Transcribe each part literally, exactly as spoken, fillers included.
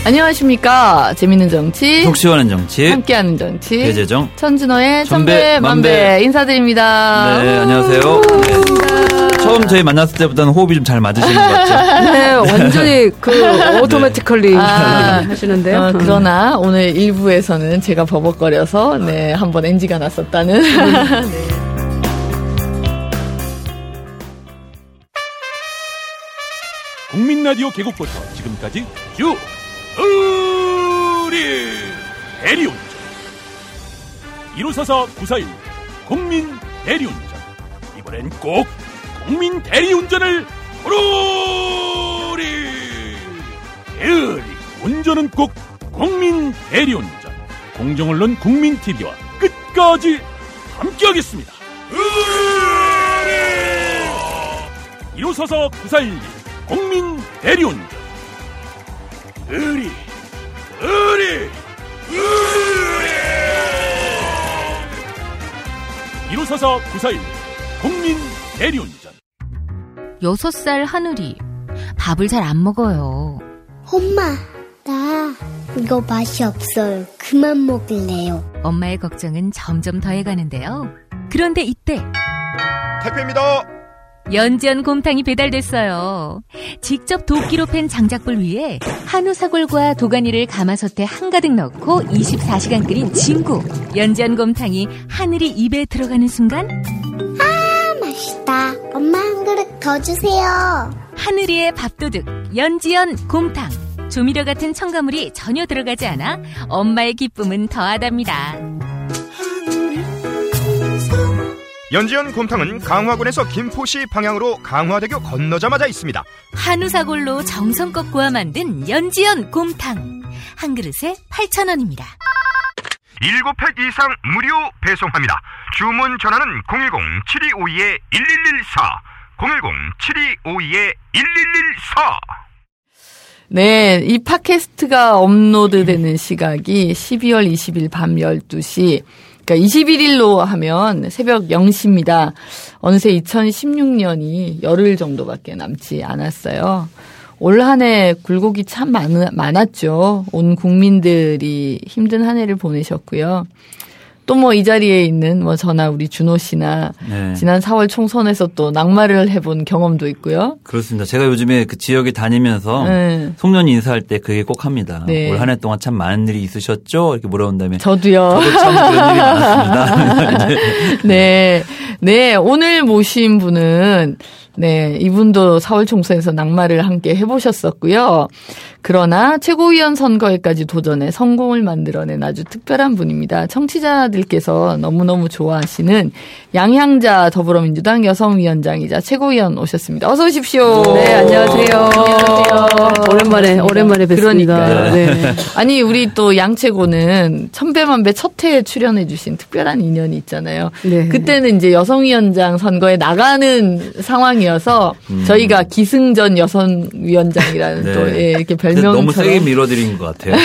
안녕하십니까. 재밌는 정치, 속 시원한 정치, 함께하는 정치, 배재정, 천진호의 천배 만배 인사드립니다. 네, 안녕하세요. 네. 처음 저희 만났을 때보다는 호흡이 좀 잘 맞으시는 것 같죠? 네, 완전히 그 오토매티컬리 네. 아, 하시는데요. 어, 그러나 오늘 일부에서는 제가 버벅거려서 네, 한번 엔지가 났었다는. 네. 국민라디오 개국부터 지금까지 쭉 우리 대리운전 일오사사 구사일 국민 대리운전 이번엔 꼭 국민 대리운전을 부르리 대리 운전은 꼭 국민 대리운전 공정언론 국민티비와 끝까지 함께하겠습니다. 일오사사 구사일 국민 대리운전 의리 의리 의리 일오사사 구사일 국민 대리운전. 여섯 살 하늘이 밥을 잘 안 먹어요. 엄마, 나 이거 맛이 없어요. 그만 먹을래요. 엄마의 걱정은 점점 더해가는데요. 그런데 이때 택배입니다. 연지연 곰탕이 배달됐어요. 직접 도끼로 팬 장작불 위에 한우 사골과 도가니를 가마솥에 한가득 넣고 이십사 시간 끓인 진구. 연지연 곰탕이 하늘이 입에 들어가는 순간 아, 맛있다. 엄마 한 그릇 더 주세요. 하늘이의 밥도둑 연지연 곰탕. 조미료 같은 첨가물이 전혀 들어가지 않아 엄마의 기쁨은 더하답니다. 연지연 곰탕은 강화군에서 김포시 방향으로 강화대교 건너자마자 있습니다. 한우 사골로 정성껏 구워 만든 연지연 곰탕. 한 그릇에 팔천 원입니다. 일곱 팩 이상 무료 배송합니다. 주문 전화는 공일공 칠이오이 일일일사 공일공 칠이오이 일일일사. 네, 이 팟캐스트가 업로드되는 시각이 십이월 이십일 밤 열두 시, 그러니까 이십일 일로 하면 새벽 영 시입니다. 어느새 이천십육 년이 열흘 정도밖에 남지 않았어요. 올 한 해 굴곡이 참 많, 많았죠. 온 국민들이 힘든 한 해를 보내셨고요. 또 뭐 이 자리에 있는 뭐 저나 우리 준호 씨나 네. 지난 사월 총선에서 또 낙마를 해본 경험도 있고요. 그렇습니다. 제가 요즘에 그 지역에 다니면서 네. 송년 인사할 때 그게 꼭 합니다. 네. 올 한 해 동안 참 많은 일이 있으셨죠? 이렇게 물어본다면 저도요. 저도 참 그런 일이 많았습니다. 네, 네 오늘 모신 분은 네 이분도 사월 총선에서 낙마를 함께 해보셨었고요. 그러나 최고위원 선거에까지 도전해 성공을 만들어낸 아주 특별한 분입니다. 청취자들께서 너무너무 좋아하시는 양향자 더불어민주당 여성위원장이자 최고위원 오셨습니다. 어서 오십시오. 네, 안녕하세요. 안녕하세요. 오랜만에 오랜만에 뵙습니다. 그러니까. 네. 아니 우리 또 양 최고는 천배만배 첫 회에 출연해 주신 특별한 인연이 있잖아요. 네. 그때는 이제 여성위원장 선거에 나가는 상황이어서 음. 저희가 기승전 여성위원장이라는 네. 또 예, 이렇게 별 너무 세게 밀어드린 것 같아요.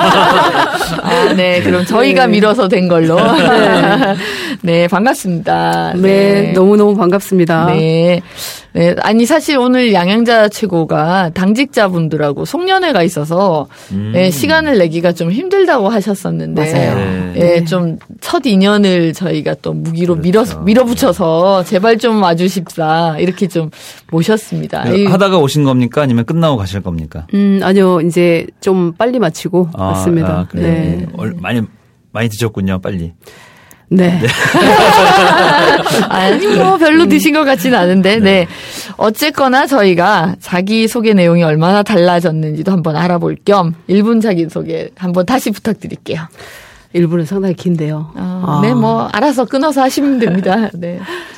아, 네. 그럼 저희가 네. 밀어서 된 걸로. 네. 네, 반갑습니다. 네, 네. 너무너무 반갑습니다. 네. 네. 아니, 사실 오늘 양향자 최고가 당직자분들하고 송년회가 있어서 음. 네, 시간을 내기가 좀 힘들다고 하셨었는데. 맞아요. 네. 네, 좀 첫 인연을 저희가 또 무기로 그렇죠. 밀어, 밀어붙여서 제발 좀 와주십사. 이렇게 좀 모셨습니다. 네, 하다가 오신 겁니까? 아니면 끝나고 가실 겁니까? 음, 아니요. 이제 좀 빨리 마치고 아, 왔습니다. 아, 그래요? 네. 많이, 많이 드셨군요, 빨리. 네. 네. 아니, 뭐, 별로 드신 것 같지는 않은데, 네. 네. 어쨌거나 저희가 자기소개 내용이 얼마나 달라졌는지도 한번 알아볼 겸 일 분 자기소개 한번 다시 부탁드릴게요. 일 분은 상당히 긴데요. 어, 아. 네, 뭐, 알아서 끊어서 하시면 됩니다. 네.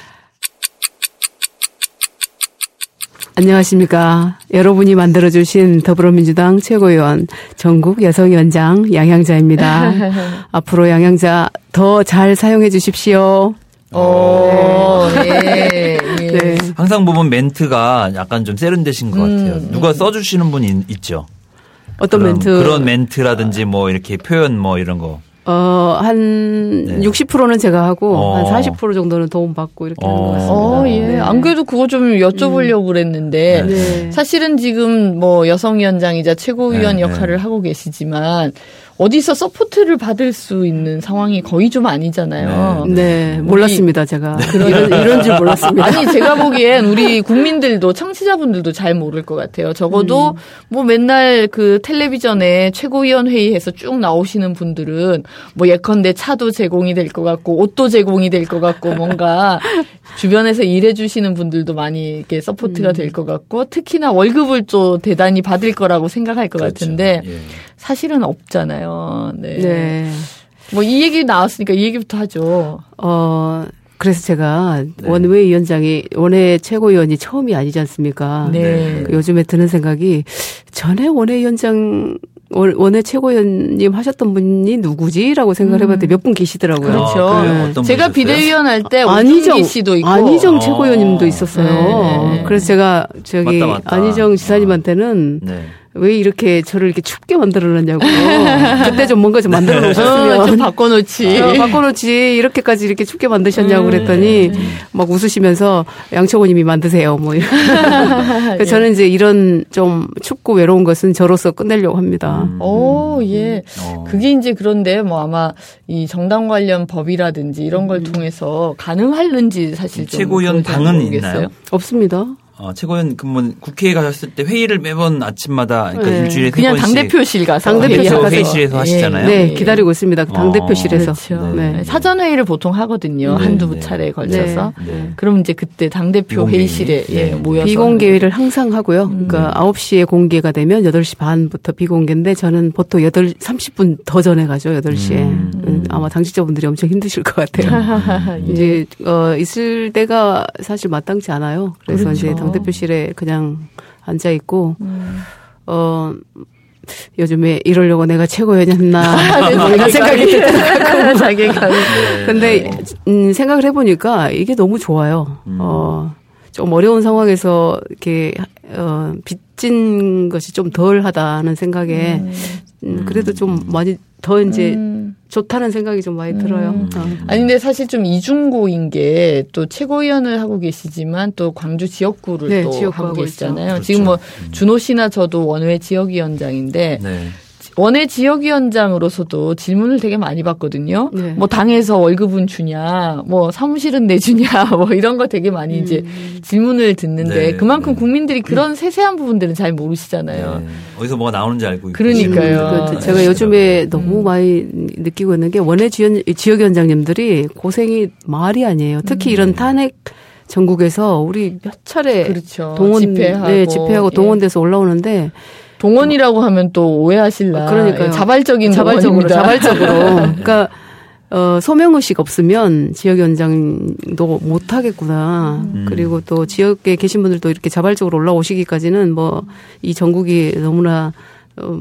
안녕하십니까. 여러분이 만들어주신 더불어민주당 최고위원 전국 여성위원장 양향자입니다. 앞으로 양향자 더 잘 사용해 주십시오. 오, 네. 네. 네. 항상 보면 멘트가 약간 좀 세련되신 것 같아요. 음. 누가 써주시는 분이 있죠? 어떤 그런, 멘트? 그런 멘트라든지 뭐 이렇게 표현 뭐 이런 거. 어, 한 네. 육십 퍼센트는 제가 하고 어. 한 사십 퍼센트 정도는 도움받고 이렇게 어. 하는 것 같습니다. 어, 예. 네. 안 그래도 그거 좀 여쭤보려고 음. 그랬는데 네. 사실은 지금 뭐 여성위원장이자 최고위원 네, 역할을 네. 하고 계시지만 어디서 서포트를 받을 수 있는 상황이 거의 좀 아니잖아요. 네, 네. 몰랐습니다, 제가. 그런, 이런, 이런 줄 몰랐습니다. 아니, 제가 보기엔 우리 국민들도, 청취자분들도 잘 모를 것 같아요. 적어도 음. 뭐 맨날 그 텔레비전에 최고위원 회의에서 쭉 나오시는 분들은 뭐 예컨대 차도 제공이 될 것 같고, 옷도 제공이 될 것 같고, 뭔가 주변에서 일해주시는 분들도 많이 이렇게 서포트가 음. 될 것 같고, 특히나 월급을 또 대단히 받을 거라고 생각할 것 그렇죠. 같은데, 예. 사실은 없잖아요. 네. 네. 뭐 이 얘기 나왔으니까 이 얘기부터 하죠. 어, 그래서 제가 네. 원외 위원장이, 원외 최고위원이 처음이 아니지 않습니까? 네. 요즘에 드는 생각이 전에 원외 위원장, 원외 최고위원님 하셨던 분이 누구지라고 생각을 해봤더니 몇 분 계시더라고요. 그렇죠. 아, 네. 제가 비대위원 할 때 안희정 씨도 있고. 안희정 최고위원님도 있었어요. 네. 그래서 제가 저기 맞다, 맞다. 안희정 지사님한테는 네. 왜 이렇게 저를 이렇게 춥게 만들어놨냐고. 그때 좀 뭔가 좀 만들어 놓으셨으면. 어, 좀 바꿔놓지. 어, 바꿔놓지. 이렇게까지 이렇게 춥게 만드셨냐고 그랬더니 막 웃으시면서 양초고님이 만드세요. 뭐. 그래서 저는 이제 이런 좀 춥고 외로운 것은 저로서 끝내려고 합니다. 음. 오, 예. 어. 그게 이제 그런데 뭐 아마 이 정당 관련 법이라든지 이런 걸 음. 통해서 가능할는지 사실 좀 최고위원 당은 있나요? 없습니다. 어, 최고위원 그러면 국회에 가셨을 때 회의를 매번 아침마다 그러니까 네. 일주일에 그냥 당 대표실 가서 당대표실 가서 회의실에서 하시잖아요. 네, 네. 기다리고 있습니다. 당 대표실에서. 어, 그렇죠. 네. 네. 사전 회의를 보통 하거든요. 네. 한두 네. 차례에 걸쳐서. 네. 네. 그럼 이제 그때 당 대표 회의실에 네. 예, 모여서 비공개 회의를 항상 하고요. 음. 그러니까 아홉 시에 공개가 되면 여덟 시 반부터 비공개인데 저는 보통 여덟 삼십 분 더 전에 가죠. 여덟 시에. 음. 음. 아마 당직자분들이 엄청 힘드실 것 같아요. 예. 이제 어 있을 때가 사실 마땅치 않아요. 그래서 그렇죠. 이제 당 대표실에 그냥 앉아 있고 음. 어 요즘에 이러려고 내가 최고위원이었나 뭐 이런 생각이 들더라고요. 자기가. 근데 음, 생각을 해보니까 이게 너무 좋아요. 음. 어, 좀 어려운 상황에서 이렇게 어, 빚진 것이 좀 덜하다는 생각에 음. 음, 그래도 좀 많이 더 이제 음. 좋다는 생각이 좀 많이 들어요. 음. 어. 아니 근데 사실 좀 이중고인 게 또 최고위원을 하고 계시지만 또 광주 지역구를 네, 또 지역구 하고 계시잖아요. 그렇죠. 지금 뭐 준호 씨나 저도 원외 지역위원장인데 네. 원외 지역위원장으로서도 질문을 되게 많이 받거든요. 네. 뭐 당에서 월급은 주냐, 뭐 사무실은 내주냐, 뭐 이런 거 되게 많이 음. 이제 질문을 듣는데 네. 그만큼 네. 국민들이 그런 네. 세세한 부분들은 잘 모르시잖아요. 네. 어디서 뭐가 나오는지 알고 있고. 그러니까요. 음. 제가 요즘에 너무 음. 많이 느끼고 있는 게 원외 지역위원장님들이 고생이 말이 아니에요. 특히 음. 이런 탄핵 전국에서 우리 몇 차례 그렇죠. 동원 집회하고, 네, 집회하고 동원돼서 예. 올라오는데. 동원이라고 하면 또 오해하실라. 그러니까요. 자발적인 자발적으로, 자발적으로. 그러니까 어, 소명의식 없으면 지역위원장도 못 하겠구나. 음. 그리고 또 지역에 계신 분들도 이렇게 자발적으로 올라오시기까지는 뭐 이 전국이 너무나 어,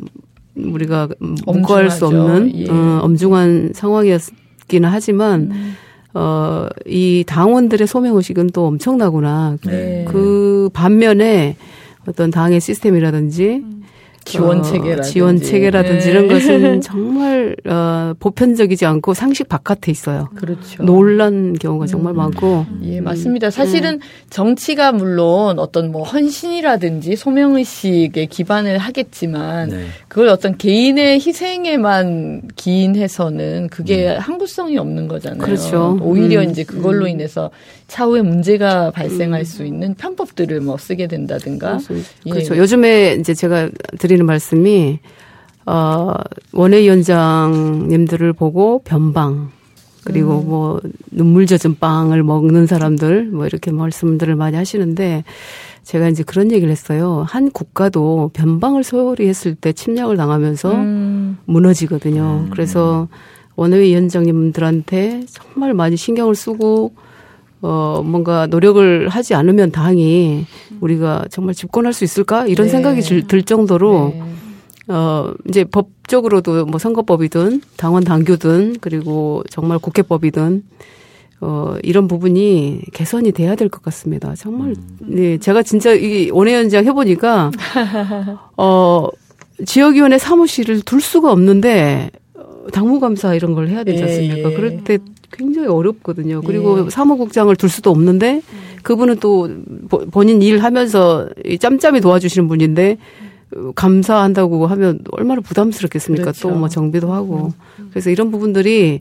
우리가 묵과할 수 없는 예. 어, 엄중한 상황이었기는 하지만 음. 어, 이 당원들의 소명의식은 또 엄청나구나. 네. 그 반면에 어떤 당의 시스템이라든지 음. 지원 체계라든지, 어, 지원 체계라든지 네. 이런 것은 정말 어, 보편적이지 않고 상식 바깥에 있어요. 그렇죠. 놀란 경우가 정말 음. 많고. 예, 맞습니다. 사실은 음. 정치가 물론 어떤 뭐 헌신이라든지 소명의식에 기반을 하겠지만 네. 그걸 어떤 개인의 희생에만 기인해서는 그게 음. 항구성이 없는 거잖아요. 그렇죠. 오히려 음. 이제 그걸로 인해서 차후에 문제가 발생할 음. 수 있는 편법들을 뭐 쓰게 된다든가. 예. 그렇죠. 요즘에 이제 제가 드리는 말씀이 어, 원외위원장님들을 보고 변방 그리고 음. 뭐 눈물 젖은 빵을 먹는 사람들 뭐 이렇게 말씀들을 많이 하시는데 제가 이제 그런 얘기를 했어요. 한 국가도 변방을 소홀히 했을 때 침략을 당하면서 음. 무너지거든요. 음. 그래서 원외위원장님들한테 정말 많이 신경을 쓰고 어, 뭔가 노력을 하지 않으면 당이 우리가 정말 집권할 수 있을까? 이런 네. 생각이 들 정도로, 네. 어, 이제 법적으로도 뭐 선거법이든 당원 당규든 그리고 정말 국회법이든 어, 이런 부분이 개선이 돼야 될 것 같습니다. 정말, 네. 제가 진짜 이 원외위원장 해보니까, 어, 지역위원회 사무실을 둘 수가 없는데, 당무감사 이런 걸 해야 되지 않습니까? 예. 그럴 때 굉장히 어렵거든요. 그리고 예. 사무국장을 둘 수도 없는데 그분은 또 본인 일 하면서 짬짬이 도와주시는 분인데 감사한다고 하면 얼마나 부담스럽겠습니까? 그렇죠. 또 뭐 정비도 하고. 그래서 이런 부분들이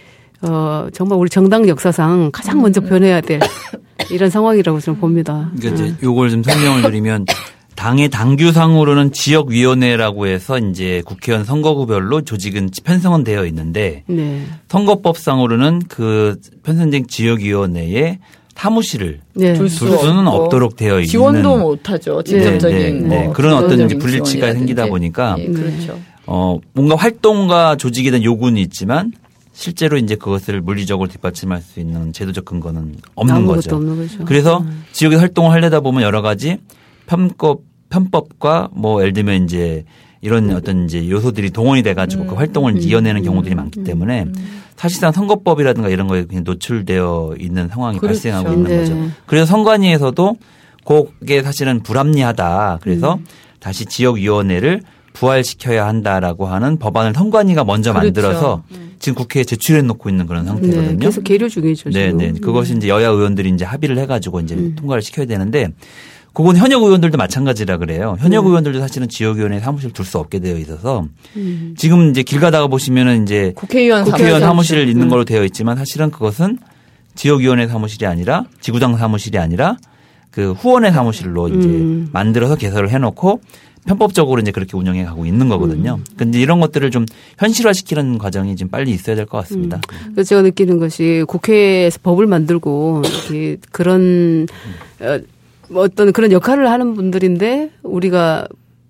어 정말 우리 정당 역사상 가장 먼저 변해야 될 이런 상황이라고 저는 봅니다. 그러니까 이제 요걸 좀 설명을 드리면 당의 당규상으로는 지역위원회라고 해서 이제 국회의원 선거구별로 조직은 편성은 되어 있는데 네. 선거법상으로는 그 편성된 지역위원회에 사무실을 네. 둘 수는 없도록 되어 있는 지원도 못하죠. 직접적인 네, 네, 네. 뭐 그런 어떤 이제 불일치가 생기다 보니까 네, 그렇죠. 어 뭔가 활동과 조직에 대한 요구는 있지만 실제로 이제 그것을 물리적으로 뒷받침할 수 있는 제도적 근거는 없는 거죠. 없는 거죠. 그래서 음. 지역에 활동을 하려다 보면 여러 가지 편법 편법과 뭐 예를 들면 이제 이런 어떤 이제 요소들이 동원이 돼가지고 음. 그 활동을 이어내는 경우들이 많기 때문에 음. 사실상 선거법이라든가 이런 거에 그냥 노출되어 있는 상황이 그렇죠. 발생하고 있는 네. 거죠. 그래서 선관위에서도 그게 사실은 불합리하다. 그래서 음. 다시 지역위원회를 부활시켜야 한다라고 하는 법안을 선관위가 먼저 그렇죠. 만들어서 지금 국회에 제출해 놓고 있는 그런 상태거든요. 네, 계속 계류 중이죠. 네, 지금. 네. 그것이 이제 여야 의원들이 이제 합의를 해가지고 이제 음. 통과를 시켜야 되는데 그건 현역 의원들도 마찬가지라 그래요. 현역 네. 의원들도 사실은 지역위원회 사무실 둘 수 없게 되어 있어서 음. 지금 이제 길 가다가 보시면은 이제 국회의원, 국회의원 사무실. 사무실 있는 음. 걸로 되어 있지만 사실은 그것은 지역위원회 사무실이 아니라 지구당 사무실이 아니라 그 후원회 사무실로 이제 음. 만들어서 개설을 해놓고 편법적으로 이제 그렇게 운영해 가고 있는 거거든요. 근데 이런 것들을 좀 현실화시키는 과정이 좀 빨리 있어야 될 것 같습니다. 음. 그래서 제가 느끼는 것이 국회에서 법을 만들고 이렇게 그런 어, 어떤 그런 역할을 하는 분들인데 우리가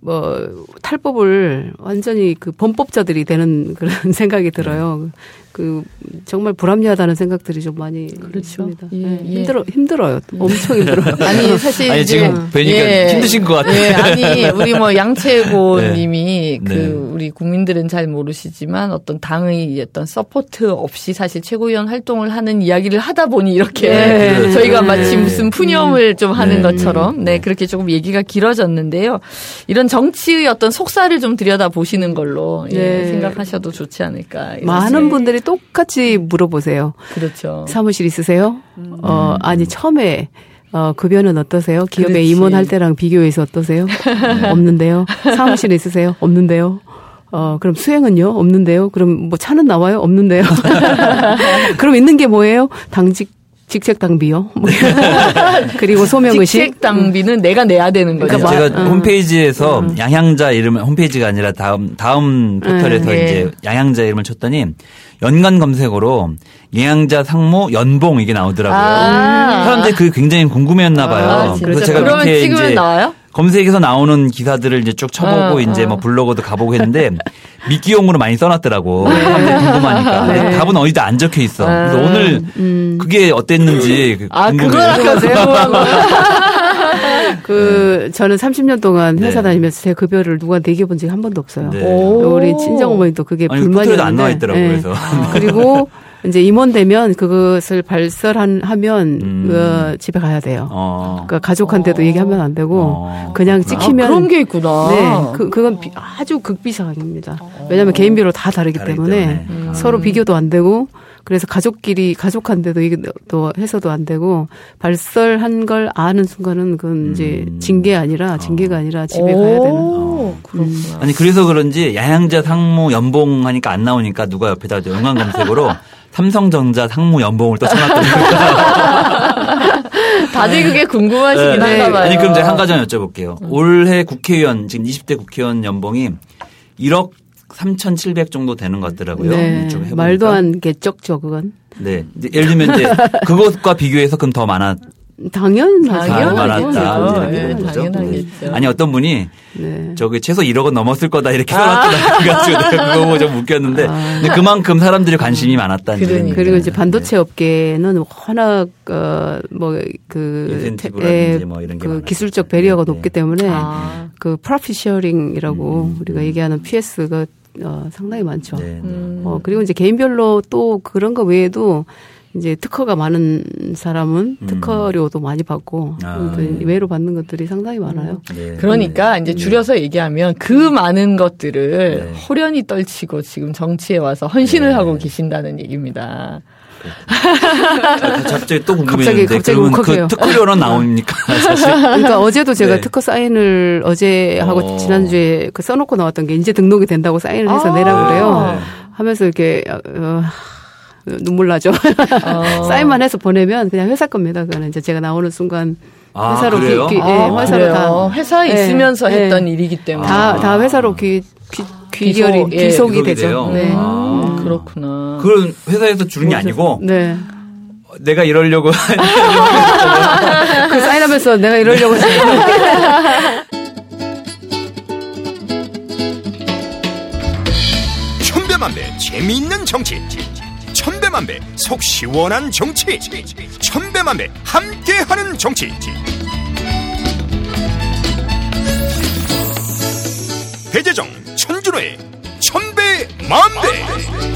뭐 탈법을 완전히 그 범법자들이 되는 그런 생각이 들어요. 그 정말 불합리하다는 생각들이 좀 많이 있습니다. 예, 네, 예. 힘들어 힘들어요. 엄청 힘들어요. 아니 사실 아니 이제 지금 뵈니까 예. 힘드신 것 같아요. 예, 아니 우리 뭐 양채고님이 네. 그 네. 우리 국민들은 잘 모르시지만 어떤 당의 어떤 서포트 없이 사실 최고위원 활동을 하는 이야기를 하다 보니 이렇게 네. 저희가 네. 마치 무슨 푸념을 좀 하는 네. 것처럼 네 그렇게 조금 얘기가 길어졌는데요. 이런 정치의 어떤 속살을 좀 들여다 보시는 걸로 예, 네. 생각하셔도 좋지 않을까. 많은 분들이 똑같이 물어보세요. 그렇죠. 사무실 있으세요? 음. 어, 아니, 처음에, 어, 급여는 어떠세요? 기업에 그렇지. 임원할 때랑 비교해서 어떠세요? 없는데요. 사무실 있으세요? 없는데요. 어, 그럼 수행은요? 없는데요. 그럼 뭐 차는 나와요? 없는데요. 그럼 있는 게 뭐예요? 당직, 직책 당비요. 뭐 그리고 소명의식. 직책 당비는 내가 내야 되는 거죠. 그러니까 제가 음. 홈페이지에서 음. 양향자 이름을 홈페이지가 아니라 다음 다음 포털에서 네. 이제 양향자 이름을 쳤더니 연관 검색어로 양향자 상무 연봉 이게 나오더라고요. 아. 사람들이 그게 굉장히 궁금해했나 봐요. 아, 그래서 제가 그러면 밑에 찍으면 이제 나와요? 검색에서 나오는 기사들을 이제 쭉 쳐보고 어, 이제 어. 뭐 블로그도 가보고 했는데 미끼용으로 많이 써놨더라고. 사람들이 궁금하니까. 네. 근데 답은 어디다 안 적혀 있어. 그래서 아. 오늘 음. 그게 어땠는지 아, 궁금해요. 그걸 아까 궁금한 거. 그, 저는 삼십 년 동안 회사 네. 다니면서 제 급여를 누구한테 얘기해 본 적이 한 번도 없어요. 네. 오. 우리 친정어머니도 그게 아니, 불만이었는데. 포털에도 안 나와 있더라고 네. 그래서. 그리고 이제 임원되면 그것을 발설한 하면 음. 그 집에 가야 돼요. 어. 그러니까 가족한테도 얘기하면 안 되고 어. 그냥 아, 찍히면 그런 게 있구나. 네, 그 그건 비, 아주 극비상입니다. 왜냐하면 개인비로 다 다르기 다르기 때문에, 때문에. 음. 서로 비교도 안 되고 그래서 가족끼리 가족한테도 이게 또 해서도 안 되고 발설한 걸 아는 순간은 그건 이제 음. 징계 아니라 징계가 아니라 집에 가야 되는. 오, 그렇구나. 아니 그래서 그런지 양향자 상무 연봉 하니까 안 나오니까 누가 옆에다 연관 검색으로 삼성전자 상무 연봉을 또 쳐놨더니 다들 그게 궁금하시긴 네. 한가 봐요. 아니 그럼 제가 한 가지만 여쭤볼게요. 올해 국회의원 지금 이십 대 국회의원 연봉이 일억 삼천칠백 정도 되는 것 같더라고요. 네, 좀 해보니까. 말도 안 게 적죠 그건. 네. 이제 예를 들면 이제 그것과 비교해서 그럼 더 많았. 당연하죠. 아, 당연하겠죠. 많았다. 이제 네, 그런 거죠. 당연하겠죠. 아니 어떤 분이 네. 저기 최소 일억은 넘었을 거다 이렇게 써놨더라. 그래가지고 내가 그거 보고 좀 웃겼는데 아. 근데 그만큼 사람들이 관심이 많았다는 그러니까. 얘기입니다. 그리고 이제 반도체 업계는 워낙 어뭐그 인센티브라든지 뭐 이런 게 그 많아요. 기술적 배리어가 네. 높기 때문에 아. 그 프로핏 쉐어링이라고 음. 우리가 얘기하는 피에스가 어, 상당히 많죠. 네, 네. 음. 어, 그리고 이제 개인별로 또 그런 거 외에도 이제 특허가 많은 사람은 음. 특허료도 많이 받고 아. 외로 받는 것들이 상당히 많아요. 네. 그러니까 이제 줄여서 얘기하면 그 많은 것들을 네. 호련히 떨치고 지금 정치에 와서 헌신을 네. 하고 계신다는 얘기입니다. 자, 갑자기 또 갑자기, 궁금했는데 갑자기 그러면 울컥해요. 그 특허료는 나옵니까? 사실. 그러니까 어제도 제가 네. 특허 사인을 어제 하고 어. 지난주에 그 써놓고 나왔던 게 이제 등록이 된다고 사인을 해서 아. 내라 그래요. 네. 하면서 이렇게 어, 눈물 나죠. 어. 사인만 해서 보내면 그냥 회사 겁니다. 그거는 이제 제가 나오는 순간 아, 회사로 그래요? 귀, 귀, 아, 예, 회사로 그래요? 다 회사에 네. 있으면서 네. 했던 일이기 때문에 다, 다 회사로 귀, 귀, 귀결이, 귀속, 예, 귀속이 귀속이 되죠. 돼요? 네. 아, 그렇구나. 그건 회사에서 주는 게 아니고 네. 내가 이러려고 그 사인하면서 내가 이러려고 지금. 천배만배 재미있는 정치, 천배만배 속 시원한 정치, 천배만배 함께하는 정치. 배재정, 천준호의 천배만배.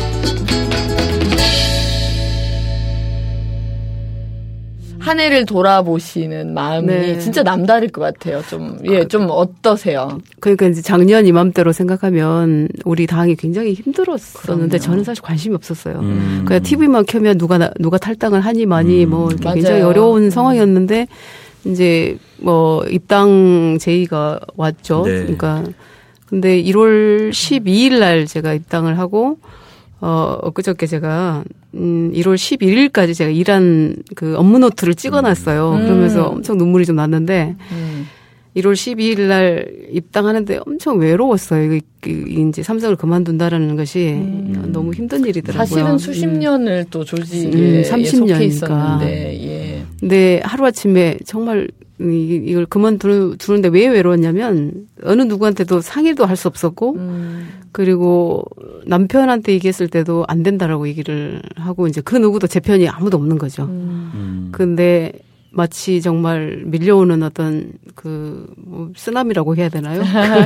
한 해를 돌아보시는 마음이 네. 진짜 남다를 것 같아요. 좀, 예, 좀 어떠세요? 그러니까 이제 작년 이맘때로 생각하면 우리 당이 굉장히 힘들었었는데 그럼요. 저는 사실 관심이 없었어요. 음. 그냥 티비만 켜면 누가 나- 누가 탈당을 하니 마니 음. 뭐 이렇게 맞아요. 굉장히 어려운 음. 상황이었는데 이제 뭐 입당 제의가 왔죠. 네. 그러니까 근데 일월 십이일 날 제가 입당을 하고 어, 엊그저께 제가, 음, 일월 십일일까지 제가 일한 그 업무 노트를 찍어 놨어요. 음. 그러면서 엄청 눈물이 좀 났는데, 음. 일월 십이일 날 입당하는데 엄청 외로웠어요. 이, 이, 이제 삼성을 그만둔다라는 것이 음. 너무 힘든 일이더라고요. 사실은 수십 음. 년을 또 조직에 음, 삼십 속해 년이니까. 있었는데, 예. 근데 하루아침에 정말 이- 이걸 그만두는데 왜 외로웠냐면, 어느 누구한테도 상의도 할 수 없었고, 음. 그리고 남편한테 얘기했을 때도 안 된다라고 얘기를 하고 이제 그 누구도 제 편이 아무도 없는 거죠. 음. 음. 근데 마치 정말 밀려오는 어떤 그 뭐 쓰나미라고 해야 되나요?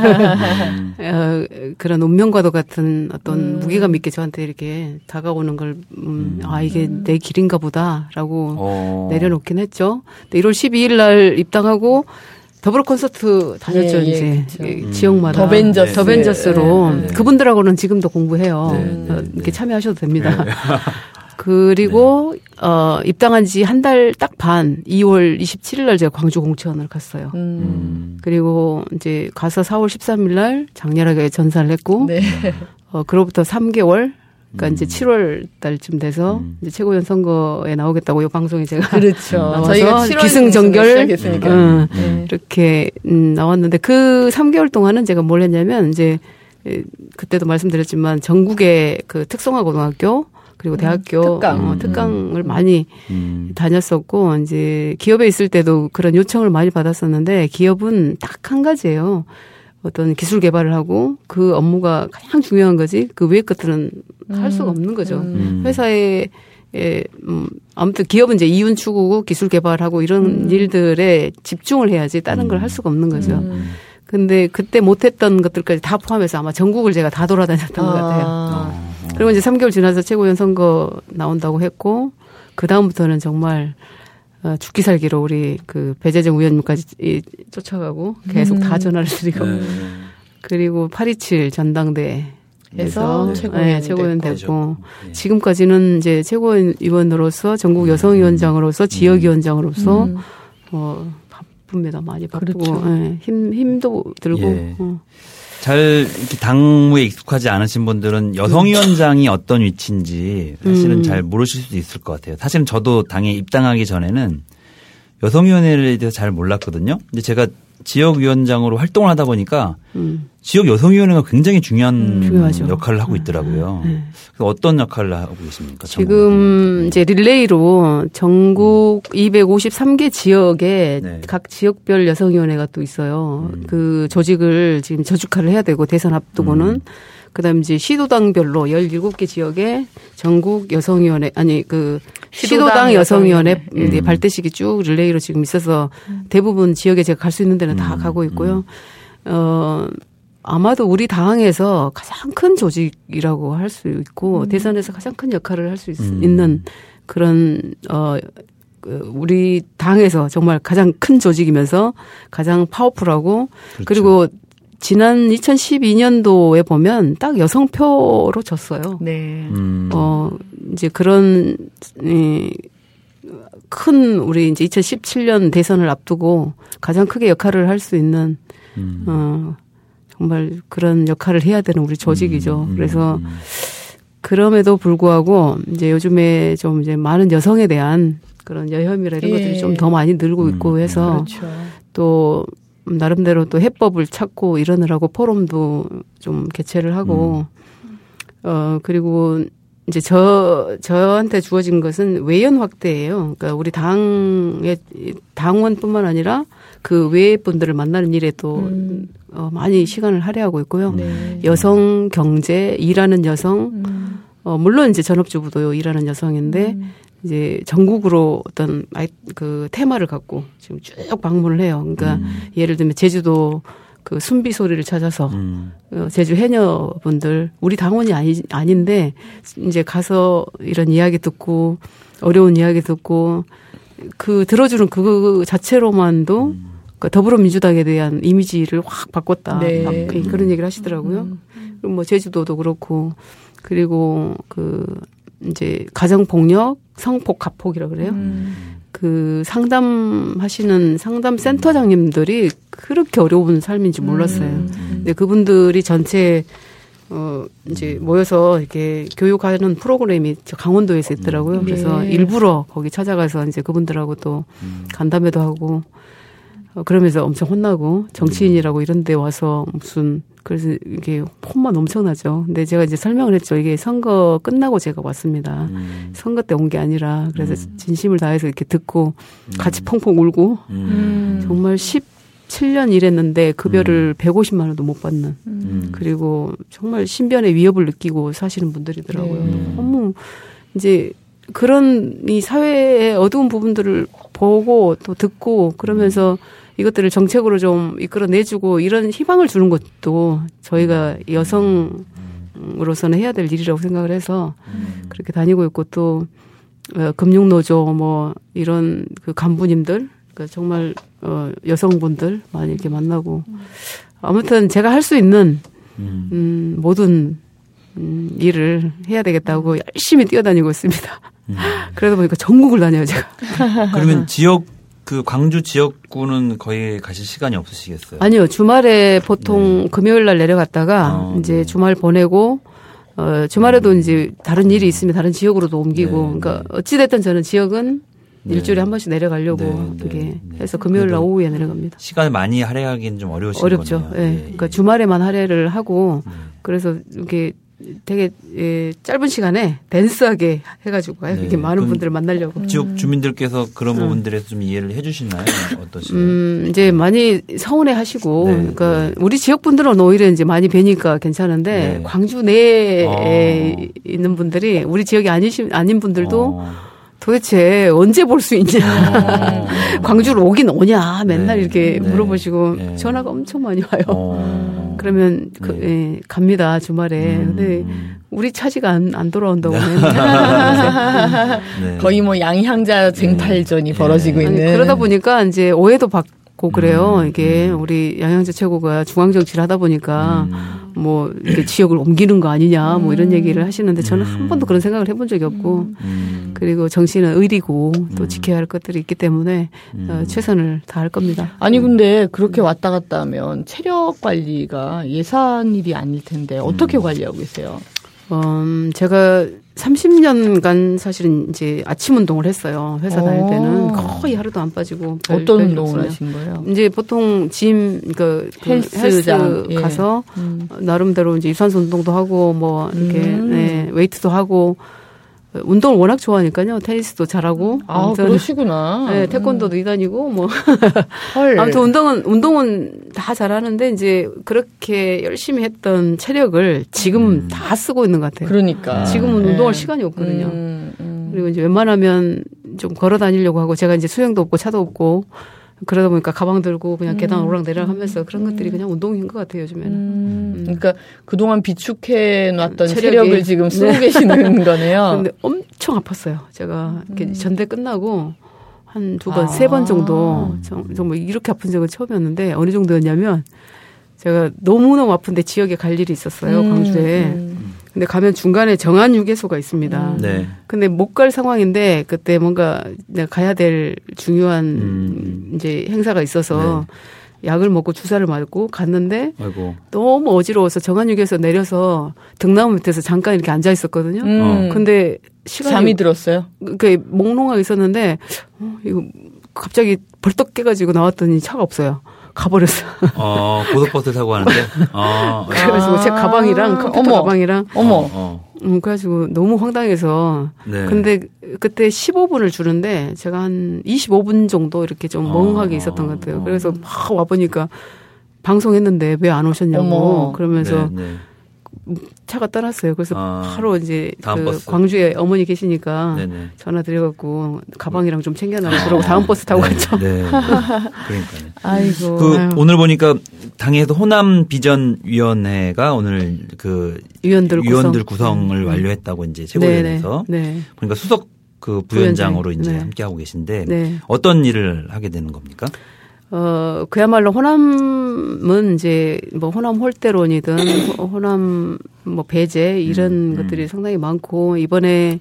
어, 그런 운명과도 같은 어떤 음. 무게감 있게 저한테 이렇게 다가오는 걸, 음, 아, 이게 내 길인가 보다라고 어. 내려놓긴 했죠. 근데 일월 십이일 날 입당하고 더불어 콘서트 다녔죠, 예, 예, 이제. 그쵸. 이 음. 지역마다. 더벤져스. 더벤져스로. 네, 네. 그분들하고는 지금도 공부해요. 네, 네, 어, 네. 이렇게 참여하셔도 됩니다. 그리고, 어, 입당한 지 한 달 딱 반, 이월 이십칠일 날 제가 광주 공천을 갔어요. 음. 음. 그리고 이제 가서 사월 십삼일 날 장렬하게 전사를 했고, 네. 어, 그로부터 삼 개월, 그러니까 음. 이제 칠월 달쯤 돼서 음. 이제 최고위원 선거에 나오겠다고 이 방송에 제가 그렇죠. 나와서 저희가 칠월 기승전결 시작했으니까. 응, 네. 이렇게 음, 나왔는데 그 삼 개월 동안은 제가 뭘 했냐면 이제 에, 그때도 말씀드렸지만 전국의 그 특성화고등학교 그리고 대학교 특강. 어, 특강을 많이 음. 다녔었고 이제 기업에 있을 때도 그런 요청을 많이 받았었는데 기업은 딱 한 가지예요. 어떤 기술 개발을 하고 그 업무가 가장 중요한 거지 그 외의 것들은 할 수가 없는 거죠. 음. 회사에 예, 음, 아무튼 기업은 이제 이윤 추구고 기술 개발하고 이런 음. 일들에 집중을 해야지 다른 걸 할 수가 없는 거죠. 음. 근데 그때 못했던 것들까지 다 포함해서 아마 전국을 제가 다 돌아다녔던 것 같아요. 아. 그리고 이제 삼 개월 지나서 최고위원 선거 나온다고 했고 그 다음부터는 정말 어, 죽기 살기로 우리 그 배재정 의원님까지 이, 쫓아가고 계속 음. 다 전화를 드리고 네. 그리고 팔이칠 전당대회에서 해서 네, 최고위원이 최고위원 됐고. 됐고 네. 지금까지는 이제 최고위원으로서 전국 여성위원장으로서 지역위원장으로서 음. 어, 바쁩니다. 많이 바쁘고 그렇죠. 예, 힘 힘도 들고 예. 어. 잘 이렇게 당무에 익숙하지 않으신 분들은 여성위원장이 어떤 위치인지 사실은 음. 잘 모르실 수도 있을 것 같아요. 사실은 저도 당에 입당하기 전에는 여성위원회에 대해서 잘 몰랐거든요. 근데 제가 지역위원장으로 활동을 하다 보니까 음. 지역 여성위원회가 굉장히 중요한 음, 중요하죠. 역할을 하고 있더라고요. 네. 그래서 어떤 역할을 하고 계십니까? 지금 이제 릴레이로 전국 이백오십삼 개 지역에 네. 각 지역별 여성위원회가 또 있어요. 음. 그 조직을 지금 저축화를 해야 되고 대선 앞두고는 음. 그다음 이제 시도당별로 열일곱 개 지역에 전국 여성위원회 아니 그 시도당 시도당 여성위원회 여성위원회. 음. 발대식이 쭉 릴레이로 지금 있어서 대부분 지역에 제가 갈 수 있는 데는 다 음. 가고 있고요. 어 아마도 우리 당에서 가장 큰 조직이라고 할 수 있고 대선에서 가장 큰 역할을 할 수 음. 있는 그런 어 그 우리 당에서 정말 가장 큰 조직이면서 가장 파워풀하고 그렇죠. 그리고 지난 이천십이 년도에 보면 딱 여성표로 졌어요. 네. 음. 어 이제 그런 이, 큰 우리 이제 이천십칠 년 대선을 앞두고 가장 크게 역할을 할 수 있는 음. 어 정말 그런 역할을 해야 되는 우리 조직이죠. 음. 그래서 음. 그럼에도 불구하고 이제 요즘에 좀 이제 많은 여성에 대한 그런 여혐이라 이런 예. 것들이 좀 더 많이 늘고 있고 해서 그렇죠. 또 나름대로 또 해법을 찾고 이러느라고 포럼도 좀 개최를 하고 음. 어 그리고 이제 저 저한테 주어진 것은 외연 확대예요. 그러니까 우리 당의 당원뿐만 아니라 그 외의 분들을 만나는 일에도 음. 어, 많이 시간을 할애하고 있고요. 네. 여성 경제, 일하는 여성, 음. 어, 물론 이제 전업주부도 일하는 여성인데 음. 이제 전국으로 어떤 아이, 그 테마를 갖고 지금 쭉 방문을 해요. 그러니까 음. 예를 들면 제주도 그 순비 소리를 찾아서 음. 어, 제주 해녀분들 우리 당원이 아니 아닌데 이제 가서 이런 이야기 듣고 어려운 이야기 듣고 그 들어주는 그 자체로만도 음. 그러니까 더불어민주당에 대한 이미지를 확 바꿨다. 네. 막 그런 얘기를 하시더라고요. 음. 그리고 뭐 제주도도 그렇고 그리고 그 이제 가정폭력, 성폭, 가폭이라 그래요. 음. 그 상담하시는 상담 센터장님들이 그렇게 어려운 삶인지 몰랐어요. 음. 근데 그분들이 전체 어 이제 모여서 이렇게 교육하는 프로그램이 강원도에서 있더라고요. 그래서 네. 일부러 거기 찾아가서 이제 그분들하고 또 간담회도 하고 어, 그러면서 엄청 혼나고 정치인이라고 이런 데 와서 무슨 그래서 이게 폰만 엄청나죠. 근데 제가 이제 설명을 했죠. 이게 선거 끝나고 제가 왔습니다. 음. 선거 때 온 게 아니라 그래서 음. 진심을 다해서 이렇게 듣고 같이 펑펑 울고 음. 정말 십칠 년 일했는데 급여를 음. 백오십만 원도 못 받는 음. 그리고 정말 신변의 위협을 느끼고 사시는 분들이더라고요. 네. 너무 이제 그런 이 사회의 어두운 부분들을 보고 또 듣고 그러면서 이것들을 정책으로 좀 이끌어내주고 이런 희망을 주는 것도 저희가 여성으로서는 해야 될 일이라고 생각을 해서 그렇게 다니고 있고 또 금융노조 뭐 이런 그 간부님들 그러니까 정말 어 여성분들 많이 이렇게 만나고 아무튼 제가 할 수 있는 음 모든 음 일을 해야 되겠다고 열심히 뛰어다니고 있습니다. 음. 그러다 보니까 전국을 다녀요 제가. 그러면 지역 그 광주 지역구는 거의 가실 시간이 없으시겠어요? 아니요. 주말에 보통 네. 금요일 날 내려갔다가 어, 이제 네. 주말 보내고 어 주말에도 음. 이제 다른 일이 있으면 다른 지역으로도 옮기고 네, 그러니까 네. 어찌 됐든 저는 지역은 네. 일주일에 한 번씩 내려가려고 네, 그게 네, 네. 해서 금요일 날 오후에 내려갑니다. 시간을 많이 할애하기는 좀 어려우신 어렵죠. 거네요. 예. 예, 그러니까 예. 주말에만 할애를 하고 네. 그래서 이렇게 되게 예, 짧은 시간에 댄스하게 해가지고 네. 이렇게 많은 그럼 분들을 만나려고. 지역 주민들께서 그런 부분들에서 좀 이해를 해주시나요? 어떠신가요? 음, 이제 많이 서운해 하시고, 네, 그러니까 네. 우리 지역 분들은 오히려 이제 많이 뵈니까 괜찮은데, 네. 광주 내에 어. 있는 분들이 우리 지역이 아니신, 아닌 분들도 어. 도대체 언제 볼 수 있냐. 어. 광주로 오긴 오냐. 맨날 네, 이렇게 네, 물어보시고, 네. 전화가 엄청 많이 와요. 어. 그러면 그, 네. 예, 갑니다, 주말에. 음. 근데 우리 차지가 안, 안 돌아온다고. 네. 거의 뭐 양향자 쟁탈전이 네. 벌어지고 아니, 있는. 그러다 보니까 이제 오해도 받고 그래요. 음, 이게 음. 우리 양양재 최고가 중앙정치를 하다 보니까 음. 뭐 이렇게 지역을 옮기는 거 아니냐 뭐 이런 얘기를 하시는데 저는 음. 한 번도 그런 생각을 해본 적이 없고 음. 그리고 정치는 의리고 또 음. 지켜야 할 것들이 있기 때문에 음. 어, 최선을 다할 겁니다. 아니 근데 그렇게 왔다 갔다 하면 체력 관리가 예산 일이 아닐 텐데 어떻게 음. 관리하고 계세요? 음, 제가 삼십 년간 사실은 이제 아침 운동을 했어요. 회사 다닐 때는 오. 거의 하루도 안 빠지고 별- 어떤 별일 운동을 없으면. 하신 거예요? 이제 보통 짐, 그, 그 헬스장, 헬스 예. 가서 음. 나름대로 이제 유산소 운동도 하고 뭐 이렇게 음. 네, 웨이트도 하고 운동을 워낙 좋아하니까요. 테니스도 잘하고. 아, 아무튼 그러시구나. 네, 태권도도 이다니고 뭐 헐. 아무튼 운동은 운동은 다 잘하는데 이제 그렇게 열심히 했던 체력을 지금 음. 다 쓰고 있는 것 같아요. 그러니까. 지금은 네. 운동할 시간이 없거든요. 음, 음. 그리고 이제 웬만하면 좀 걸어 다니려고 하고 제가 이제 수영도 없고 차도 없고 그러다 보니까 가방 들고 그냥 계단 오락내락 하면서 그런 것들이 그냥 운동인 것 같아요, 요즘에는. 음. 음. 그러니까 그동안 비축해 놨던 체력이. 체력을 지금 쓰고 네. 계시는 거네요. 근데 엄청 아팠어요. 제가 이렇게 음. 전대 끝나고 한 두 번, 아. 세 번 정도 정말 이렇게 아픈 적은 처음이었는데 어느 정도였냐면 제가 너무너무 아픈데 지역에 갈 일이 있었어요. 음. 광주에. 음. 근데 가면 중간에 정안휴게소가 있습니다. 음. 네. 근데 못 갈 상황인데 그때 뭔가 내가 가야 될 중요한 음. 이제 행사가 있어서 약을 먹고 주사를 맞고 갔는데 아이고. 너무 어지러워서 정안휴게소 내려서 등나무 밑에서 잠깐 이렇게 앉아 있었거든요. 음. 근데 시간이 잠이 들었어요. 그 몽롱하게 있었는데 어, 이거 갑자기 벌떡 깨가지고 나왔더니 차가 없어요. 가버렸어. 어, 고속버스 타고 가는데. 어. 그래가지고 제 가방이랑 컴퓨터 어머. 가방이랑 어머. 어, 어. 음, 그래가지고 너무 황당해서. 네. 근데 그때 십오 분을 주는데 제가 한 이십오 분 정도 이렇게 좀 어. 멍하게 있었던 것 같아요. 그래서 막 와보니까 방송했는데 왜 안 오셨냐고 어머. 그러면서 네, 네. 차가 떠났어요. 그래서 아, 바로 이제 다음 그 버스. 광주에 어머니 계시니까 네네. 전화 드려갖고 가방이랑 좀 챙겨놔라 그러고 다음 버스 타고 네, 갔죠. 네. 그러니까요. 아이고. 그 아유. 오늘 보니까 당에서 호남 비전 위원회가 오늘 그 위원들 구성. 위원들 구성을 음. 완료했다고 이제 최고위원회에서 네, 네. 그러니까 수석 그 부위원장으로 부위원장. 이제 네. 함께 하고 계신데 네. 어떤 일을 하게 되는 겁니까? 어, 그야말로 호남은 이제 뭐 호남 홀대론이든 호- 호남 뭐 배제 이런 음, 음. 것들이 상당히 많고 이번에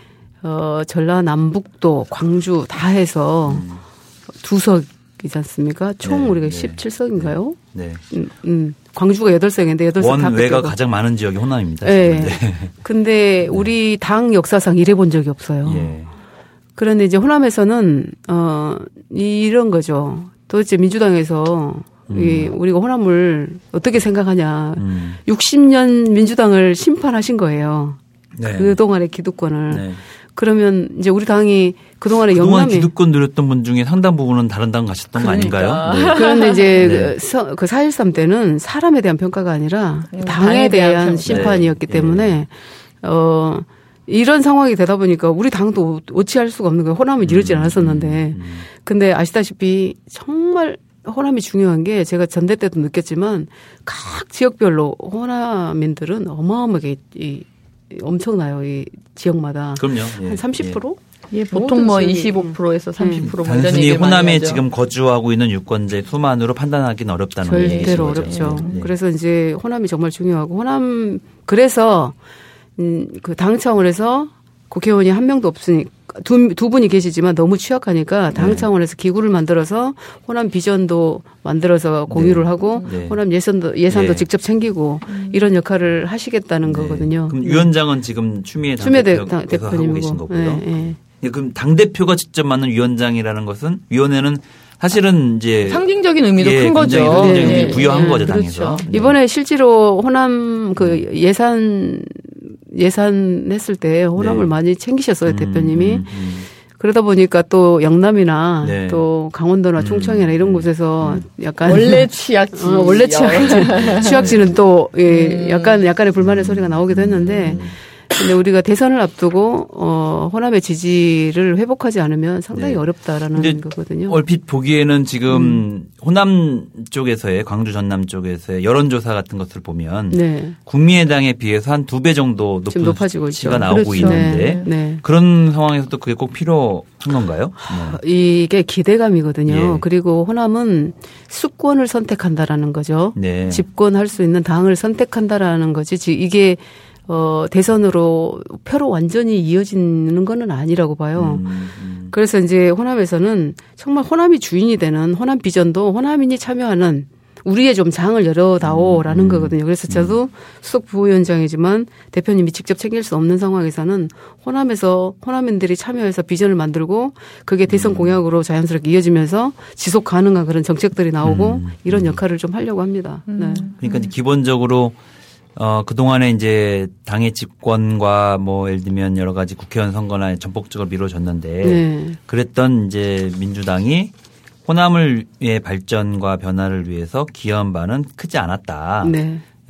어, 전라남북도 광주 다 해서 두 석이지 않습니까? 총 네, 우리가 네. 십칠 석인가요? 네. 음, 음. 광주가 여덟 석인데 여덟 석 다 원외가 뺏기고. 가장 많은 지역이 호남입니다. 네. 지금. 네. 근데 우리 당 역사상 이래 본 적이 없어요. 예. 그런데 이제 호남에서는 어 이런 거죠. 도대체 민주당에서 음. 이 우리가 호남을 어떻게 생각하냐. 음. 육십 년 민주당을 심판하신 거예요. 네. 그동안의 기득권을. 네. 그러면 이제 우리 당이 그동안에 그동안 영남이 기득권 누렸던 분 중에 상당 부분은 다른 당 가셨던 그러니까. 거 아닌가요? 그런데 이제 네. 그 서- 그 사일삼 때는 사람에 대한 평가가 아니라 음, 당에 당에 대한 대한 평가. 심판이었기 네. 때문에 어 이런 상황이 되다 보니까 우리 당도 어찌할 수가 없는 거예요. 호남은 이러지 않았었는데. 음. 근데 아시다시피 정말 호남이 중요한 게 제가 전대 때도 느꼈지만 각 지역별로 호남인들은 어마어마하게 이, 이 엄청나요. 이 지역마다. 그럼요. 예. 한 삼십 퍼센트? 예, 보통 뭐 모든 지역이- 이십오 퍼센트에서 삼십 퍼센트 뭐 이런 단순히 얘기를 많이 호남에 하죠. 지금 거주하고 있는 유권자의 수만으로 판단하기는 어렵다는 절대로 얘기죠. 어렵죠. 네. 그래서 이제 호남이 정말 중요하고 호남 그래서 음, 그 당 차원에서 국회의원이 한 명도 없으니 두, 두 분이 계시지만 너무 취약하니까 당 네. 차원에서 기구를 만들어서 호남 비전도 만들어서 공유를 네. 하고 네. 호남 예산도 예산도 네. 직접 챙기고 이런 역할을 하시겠다는 네. 거거든요. 그럼 네. 위원장은 지금 추미애 추미애 대- 당대표께서 당- 하고 대표님이고. 계신 거고요. 네, 네. 예, 그럼 당 대표가 직접 맡는 위원장이라는 것은 위원회는 사실은 이제 상징적인 의미도 예, 큰 거죠. 굉장히 상징적인 네. 의미 부여한 네. 거죠 그렇죠. 당에서. 네. 이번에 실제로 호남 그 예산 예산했을 때 호남을 네. 많이 챙기셨어요 음, 대표님이. 음, 음. 그러다 보니까 또 영남이나 네. 또 강원도나 음, 충청이나 이런 음, 곳에서 약간 원래 취약지. 어, 원래 취약지 취약지는 또 예, 약간 약간의 불만의 소리가 나오기도 했는데 근데 우리가 대선을 앞두고 어 호남의 지지를 회복하지 않으면 상당히 네. 어렵다라는 근데 거거든요. 얼핏 보기에는 지금 음. 호남 쪽에서의 광주 전남 쪽에서의 여론조사 같은 것을 보면 네. 국민의당에 비해서 한 두 배 정도 지금 높은 높아지고 수치가 있죠. 나오고 그렇죠. 있는데 네. 네. 그런 상황에서도 그게 꼭 필요한 건가요? 네. 이게 기대감이거든요. 예. 그리고 호남은 수권을 선택한다라는 거죠. 네. 집권할 수 있는 당을 선택한다라는 거지. 지- 이게 어 대선으로 표로 완전히 이어지는 거는 아니라고 봐요. 음, 음. 그래서 이제 호남에서는 정말 호남이 주인이 되는 호남 비전도 호남인이 참여하는 우리의 좀 장을 열어다오라는 음, 거거든요. 그래서 저도 수석 부위원장이지만 대표님이 직접 챙길 수 없는 상황에서는 호남에서 호남인들이 참여해서 비전을 만들고 그게 대선 공약으로 자연스럽게 이어지면서 지속 가능한 그런 정책들이 나오고 음, 이런 역할을 좀 하려고 합니다. 네. 그러니까 이제 기본적으로 어, 그동안에 이제 당의 집권과 뭐 예를 들면 여러 가지 국회의원 선거나 전폭적으로 미뤄졌는데 네. 그랬던 이제 민주당이 호남을 위해 발전과 변화를 위해서 기여한 바는 크지 않았다. 네.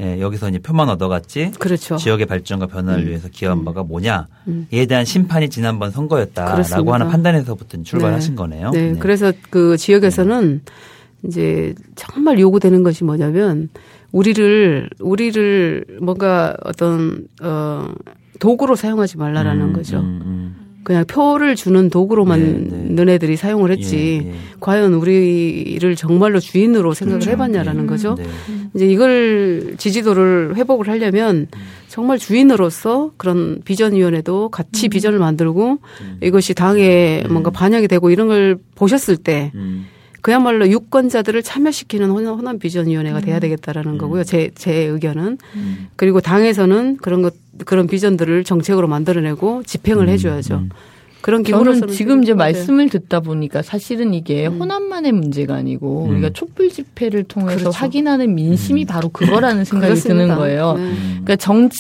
예, 여기서 이제 표만 얻어갔지. 그렇죠. 지역의 발전과 변화를 음. 위해서 기여한 음. 바가 뭐냐에 음. 대한 심판이 지난번 선거였다라고 그렇습니다. 하는 판단에서부터 출발하신 네. 거네요. 네. 네. 그래서 그 지역에서는 네. 이제 정말 요구되는 것이 뭐냐면 우리를 우리를 뭔가 어떤 어 도구로 사용하지 말라라는 음, 거죠. 음, 음. 그냥 표를 주는 도구로만 네, 네. 너네들이 사용을 했지. 예, 예. 과연 우리를 정말로 주인으로 생각을 그렇죠. 해봤냐라는 네. 거죠. 네. 이제 이걸 지지도를 회복을 하려면 정말 주인으로서 그런 비전위원회도 같이 음. 비전을 만들고 음. 이것이 당에 음. 뭔가 반영이 되고 이런 걸 보셨을 때 음. 그야말로 유권자들을 참여시키는 호남 비전위원회가 돼야 되겠다라는 거고요. 제, 제 의견은. 음. 그리고 당에서는 그런 것, 그런 비전들을 정책으로 만들어내고 집행을 음. 해줘야죠. 음. 그런 저는 지금 이제 말씀을 듣다 보니까 사실은 이게 음. 호남만의 문제가 아니고 음. 우리가 촛불 집회를 통해서 그렇죠. 확인하는 민심이 음. 바로 그거라는 생각이 그렇습니다. 드는 거예요. 네. 그러니까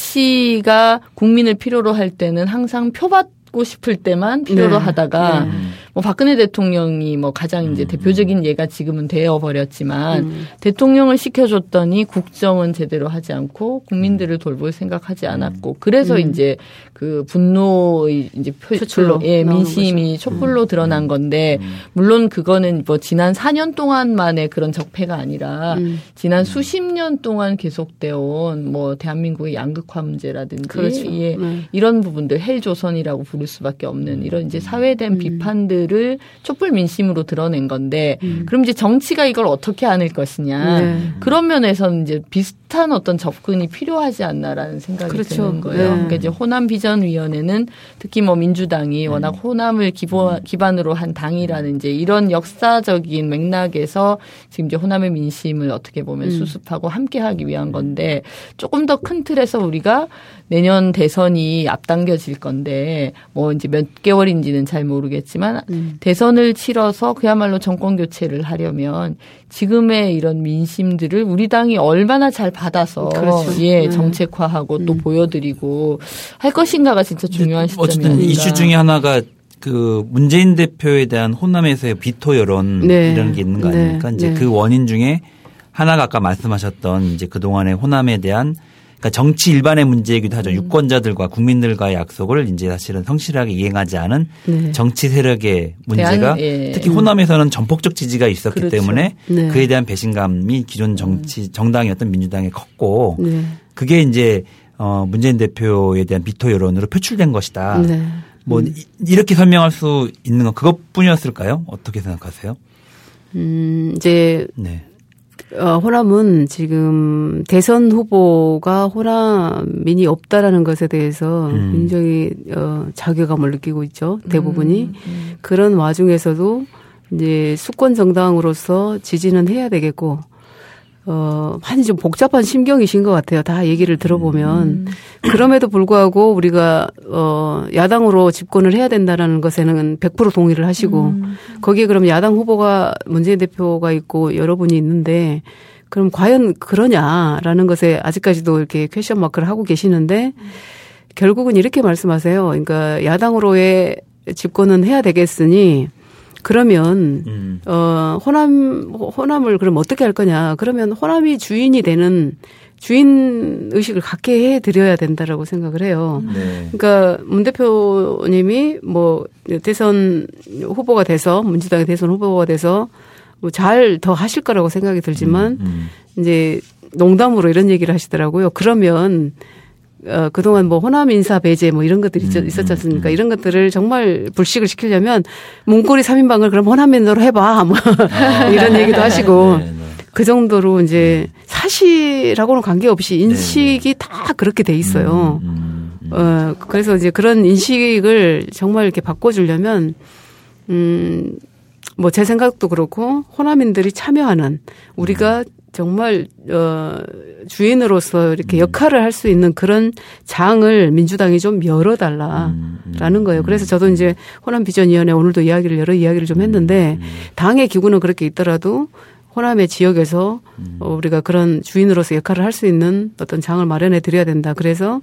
정치가 국민을 필요로 할 때는 항상 표받고 싶을 때만 필요로 네. 하다가 네. 뭐 박근혜 대통령이 뭐 가장 이제 음. 대표적인 예가 지금은 되어버렸지만 음. 대통령을 시켜줬더니 국정은 제대로 하지 않고 국민들을 돌볼 생각하지 않았고 그래서 음. 이제 그 분노의 이제 표출로 예, 민심이 거죠. 촛불로 드러난 건데 물론 그거는 뭐 지난 사 년 동안만의 그런 적폐가 아니라 음. 지난 수십 년 동안 계속되어 온 뭐 대한민국의 양극화 문제라든지 그렇죠. 예, 네. 이런 부분들 헬조선이라고 부를 수밖에 없는 이런 이제 사회된 음. 비판들을 촛불 민심으로 드러낸 건데 음. 그럼 이제 정치가 이걸 어떻게 안을 것이냐 네. 그런 면에서는 이제 비슷한 어떤 접근이 필요하지 않나라는 생각이 그렇죠. 드는 거예요. 네. 그러니까 이제 호남 비전위원회는 특히 뭐 민주당이 워낙 호남을 기본, 기반으로 한 당이라는 이제 이런 역사적인 맥락에서 지금 이제 호남의 민심을 어떻게 보면 음. 수습하고 함께하기 위한 건데 조금 더 큰 틀에서 우리가 내년 대선이 앞당겨질 건데 뭐 이제 몇 개월인지는 잘 모르겠지만 음. 대선을 치러서 그야말로 정권 교체를 하려면 지금의 이런 민심들을 우리 당이 얼마나 잘 받아서 그렇죠. 예 네. 정책화하고 음. 또 보여드리고 할 것인가가 진짜 중요한 시점이 어쨌든 아닌가. 이슈 중에 하나가 그 문재인 대표에 대한 호남에서의 비토 여론 네. 이런 게 있는 거 아닙니까? 네. 이제 네. 그 원인 중에 하나가 아까 말씀하셨던 이제 그 동안의 호남에 대한 그러니까 정치 일반의 문제이기도 하죠. 음. 유권자들과 국민들과의 약속을 이제 사실은 성실하게 이행하지 않은 네. 정치 세력의 문제가 대한, 예. 특히 호남에서는 전폭적 지지가 있었기 그렇죠. 때문에 네. 그에 대한 배신감이 기존 정치 정당이었던 민주당에 컸고 네. 그게 이제 어 문재인 대표에 대한 비토 여론으로 표출된 것이다. 네. 뭐 음. 이렇게 설명할 수 있는 건 그것뿐이었을까요? 어떻게 생각하세요? 음 이제 네. 어, 호남은 지금 대선 후보가 호남인이 없다라는 것에 대해서 음. 굉장히 어, 자괴감을 느끼고 있죠. 대부분이. 음, 음. 그런 와중에서도 이제 수권 정당으로서 지지는 해야 되겠고 어, 많이 좀 복잡한 심경이신 것 같아요. 다 얘기를 들어보면. 음. 그럼에도 불구하고 우리가, 어, 야당으로 집권을 해야 된다는 것에는 백 퍼센트 동의를 하시고, 음. 거기에 그럼 야당 후보가 문재인 대표가 있고 여러분이 있는데, 그럼 과연 그러냐라는 것에 아직까지도 이렇게 퀘션 마크를 하고 계시는데, 결국은 이렇게 말씀하세요. 그러니까 야당으로의 집권은 해야 되겠으니, 그러면 음. 어 호남 호남을 그럼 어떻게 할 거냐? 그러면 호남이 주인이 되는 주인 의식을 갖게 해 드려야 된다라고 생각을 해요. 네. 그러니까 문 대표님이 뭐 대선 후보가 돼서 민주당의 대선 후보가 돼서 뭐 잘 더 하실 거라고 생각이 들지만 음, 음. 이제 농담으로 이런 얘기를 하시더라고요. 그러면 어, 그동안 뭐 호남 인사 배제 뭐 이런 것들이 음, 있었지 않습니까? 음, 음. 이런 것들을 정말 불식을 시키려면 문고리 삼 인방을 그럼 호남면으로 해봐. 뭐 아, 이런 얘기도 하시고 네, 네. 그 정도로 이제 사실하고는 관계없이 인식이 네, 네. 다 그렇게 돼 있어요. 음, 음, 음. 어, 그래서 이제 그런 인식을 정말 이렇게 바꿔주려면 음, 뭐 제 생각도 그렇고 호남인들이 참여하는 우리가 정말 어 주인으로서 이렇게 역할을 할 수 있는 그런 장을 민주당이 좀 열어달라라는 거예요. 그래서 저도 이제 호남 비전위원회 오늘도 이야기를 여러 이야기를 좀 했는데 당의 기구는 그렇게 있더라도 호남의 지역에서 어 우리가 그런 주인으로서 역할을 할 수 있는 어떤 장을 마련해 드려야 된다. 그래서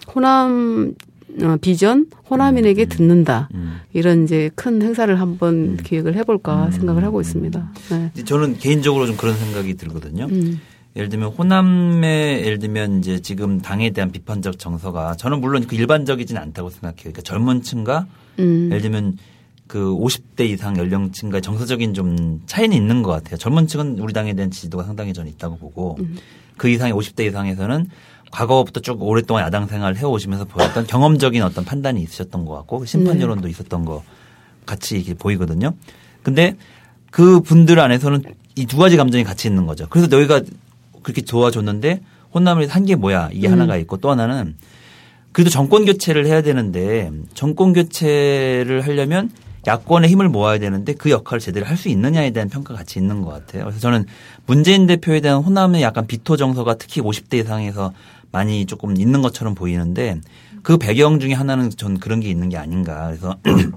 호남 어, 비전 호남인에게 듣는다. 음. 이런 이제 큰 행사를 한번 음. 기획을 해볼까 음. 생각을 하고 있습니다. 네. 저는 개인적으로 좀 그런 생각이 들거든요. 음. 예를 들면 호남의 예를 들면 이제 지금 당에 대한 비판적 정서가 저는 물론 그 일반적이진 않다고 생각해요. 그러니까 젊은 층과 음. 예를 들면 그 오십 대 이상 연령층과의 정서적인 좀 차이는 있는 것 같아요. 젊은 층은 우리 당에 대한 지지도가 상당히 저는 있다고 보고 음. 그 이상의 오십 대 이상에서는 과거부터 쭉 오랫동안 야당 생활을 해오시면서 보였던 경험적인 어떤 판단이 있으셨던 것 같고 심판 여론도 네. 있었던 거 같이 이렇게 보이거든요. 근데 그 분들 안에서는 이 두 가지 감정이 같이 있는 거죠. 그래서 너희가 그렇게 도와줬는데 호남을 한 게 뭐야 이게 음. 하나가 있고 또 하나는 그래도 정권 교체를 해야 되는데 정권 교체를 하려면 야권의 힘을 모아야 되는데 그 역할을 제대로 할 수 있느냐에 대한 평가가 같이 있는 것 같아요. 그래서 저는 문재인 대표에 대한 호남의 약간 비토 정서가 특히 오십 대 이상에서 많이 조금 있는 것처럼 보이는데 그 배경 중에 하나는 전 그런 게 있는 게 아닌가. 그래서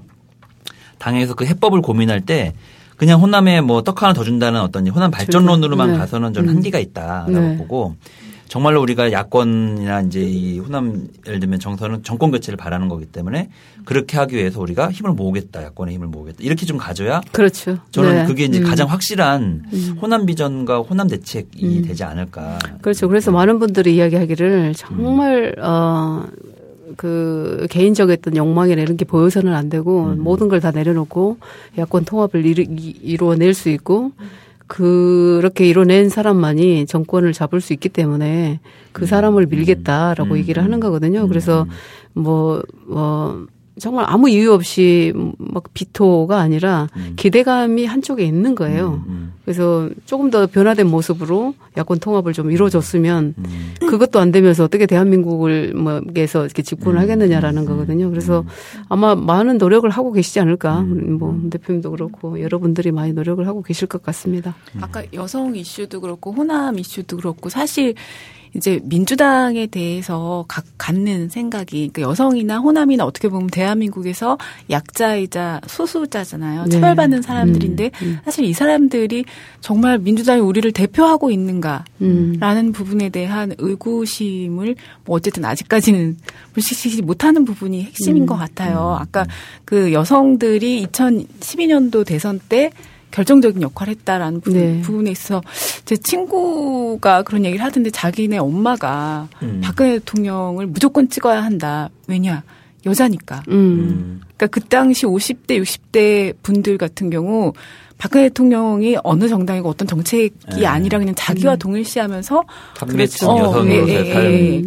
당에서 그 해법을 고민할 때 그냥 호남에 뭐 떡 하나 더 준다는 어떤 호남 발전론으로만 네. 가서는 좀 한계가 있다라고 네. 보고 정말로 우리가 야권이나 이제 이 호남 예를 들면 정서는 정권 교체를 바라는 거기 때문에 그렇게 하기 위해서 우리가 힘을 모으겠다. 야권의 힘을 모으겠다. 이렇게 좀 가져야 그렇죠. 저는 네. 그게 이제 음. 가장 확실한 음. 호남 비전과 호남 대책이 음. 되지 않을까. 그렇죠. 그래서 네. 많은 분들이 이야기하기를 정말 음. 어, 그 개인적이었던 욕망이나 이런 게 보여서는 안 되고 음. 모든 걸 다 내려놓고 야권 통합을 이루, 이루어낼 수 있고 그렇게 이뤄낸 사람만이 정권을 잡을 수 있기 때문에 그 사람을 밀겠다라고 음. 얘기를 하는 거거든요. 그래서 뭐, 뭐, 정말 아무 이유 없이 막 비토가 아니라 기대감이 한쪽에 있는 거예요. 그래서 조금 더 변화된 모습으로 야권 통합을 좀 이루어졌으면 그것도 안 되면서 어떻게 대한민국을 뭐에서 이렇게 집권을 하겠느냐라는 거거든요. 그래서 아마 많은 노력을 하고 계시지 않을까. 뭐 대표님도 그렇고 여러분들이 많이 노력을 하고 계실 것 같습니다. 아까 여성 이슈도 그렇고 호남 이슈도 그렇고 사실 이제 민주당에 대해서 각 갖는 생각이 그러니까 여성이나 호남이나 어떻게 보면 대한민국에서 약자이자 소수자잖아요. 네. 처벌받는 사람들인데 음. 사실 이 사람들이 정말 민주당이 우리를 대표하고 있는가라는 음. 부분에 대한 의구심을 뭐 어쨌든 아직까지는 물리치지 못하는 부분이 핵심인 음. 것 같아요. 아까 그 여성들이 이천십이 년도 대선 때 결정적인 역할을 했다라는 부분, 네. 부분에 있어서 제 친구가 그런 얘기를 하던데 자기네 엄마가 음. 박근혜 대통령을 무조건 찍어야 한다. 왜냐? 여자니까. 음. 그러니까 그 당시 오십 대, 육십 대 분들 같은 경우 박근혜 대통령이 어느 정당이고 어떤 정책이 네. 아니라 그냥 자기와 음. 동일시하면서 그렇죠. 여성으로서의 예, 예, 예.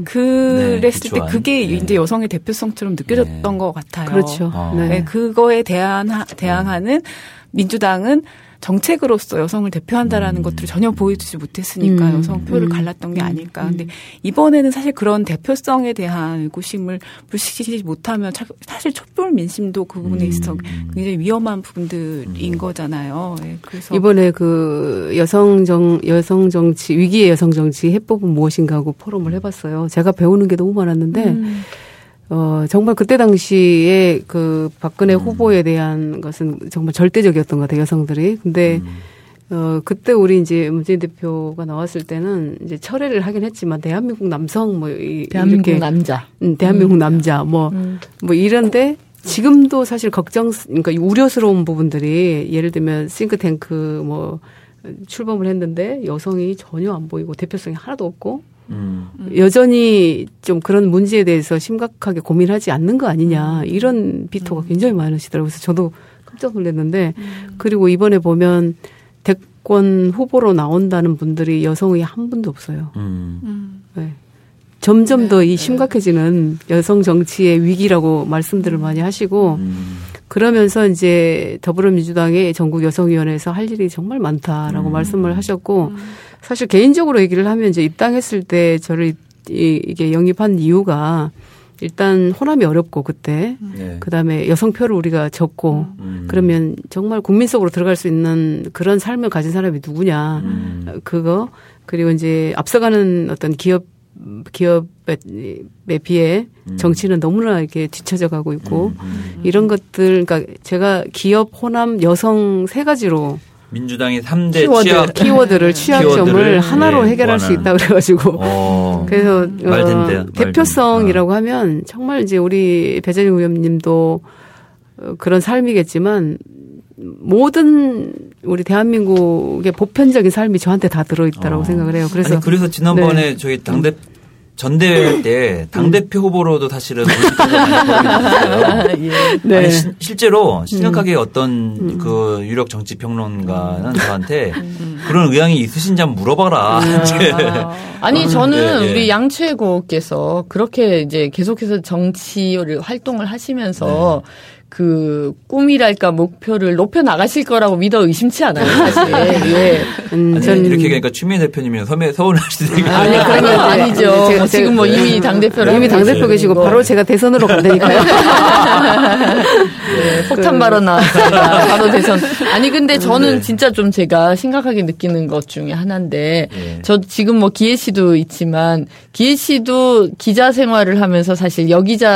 그랬을 네, 때 그게 네. 이제 여성의 대표성처럼 느껴졌던 네. 것 같아요. 그렇죠. 어. 네. 그거에 대한 대항하는 민주당은 정책으로서 여성을 대표한다라는 음. 것들을 전혀 보여주지 못했으니까 음. 여성 표를 음. 갈랐던 게 아닐까. 근데 이번에는 사실 그런 대표성에 대한 의구심을 불식시키지 못하면 사실 촛불 민심도 그 부분에 있어서 굉장히 위험한 부분들인 거잖아요. 네, 그래서 이번에 그 여성 정 여성 정치 위기의 여성 정치 해법은 무엇인가 하고 포럼을 해봤어요. 제가 배우는 게 너무 많았는데. 음. 어, 정말 그때 당시에 그 박근혜 음. 후보에 대한 것은 정말 절대적이었던 것 같아요, 여성들이. 근데, 음. 어, 그때 우리 이제 문재인 대표가 나왔을 때는 이제 철회를 하긴 했지만 대한민국 남성 뭐, 이, 대한민국 이렇게, 남자. 음, 대한민국 음. 남자 뭐, 음. 뭐 이런데 지금도 사실 걱정, 그러니까 우려스러운 부분들이 예를 들면 싱크탱크 뭐 출범을 했는데 여성이 전혀 안 보이고 대표성이 하나도 없고 음. 여전히 좀 그런 문제에 대해서 심각하게 고민하지 않는 거 아니냐 이런 비토가 음. 굉장히 많으시더라고요. 그래서 저도 깜짝 놀랐는데 음. 그리고 이번에 보면 대권 후보로 나온다는 분들이 여성이 한 분도 없어요. 음. 네. 점점 네. 더 이 심각해지는 여성 정치의 위기라고 말씀들을 많이 하시고 음. 그러면서 이제 더불어민주당의 전국 여성위원회에서 할 일이 정말 많다라고 음. 말씀을 하셨고 음. 사실 개인적으로 얘기를 하면 이제 입당했을 때 저를 이게 영입한 이유가 일단 호남이 어렵고 그때 네. 그다음에 여성표를 우리가 적고 음. 그러면 정말 국민 속으로 들어갈 수 있는 그런 삶을 가진 사람이 누구냐 음. 그거 그리고 이제 앞서가는 어떤 기업 기업에 비해 정치는 너무나 이렇게 뒤처져 가고 있고 음, 음. 이런 것들 그러니까 제가 기업 호남 여성 세 가지로 민주당의 삼 대 키워드, 취약 키워드를 취약점을 키워드를, 하나로 네, 해결할 수 있다 그래가지고 어, 그래서 어, 대표성이라고 하면 정말 이제 우리 배재정 의원님도 그런 삶이겠지만 모든 우리 대한민국의 보편적인 삶이 저한테 다 들어있다라고 어. 생각을 해요. 그래서 아니, 그래서 지난번에 네. 저희 당대 전대회 할 때 당대표 후보로도 사실은 많이 예. 네. 아니, 시, 실제로 심각하게 음. 어떤 음. 그 유력 정치 평론가는 저한테 음. 그런 의향이 있으신지 한번 물어봐라. 아. 아니 저는 네, 네. 우리 양 최고께서 그렇게 이제 계속해서 정치를 활동을 하시면서 네. 그 꿈이랄까 목표를 높여 나가실 거라고 믿어 의심치 않아요, 사실. 예. 음, 아니, 전 이렇게 그러니까 추미애 대표님이 서면 서운할 수도 있고. 아니 그런 건 아니죠. 제가, 뭐 지금 뭐 이미 당 대표를 이미 당 대표 계시고 바로 제가 대선으로 간다니까요. 네, 폭탄 발언 나왔습니다. 바로 대선. 아니 근데 저는 네. 진짜 좀 제가 심각하게 느끼는 것 중에 하나인데, 네. 저 지금 뭐 기혜 씨도 있지만 기혜 씨도 기자 생활을 하면서 사실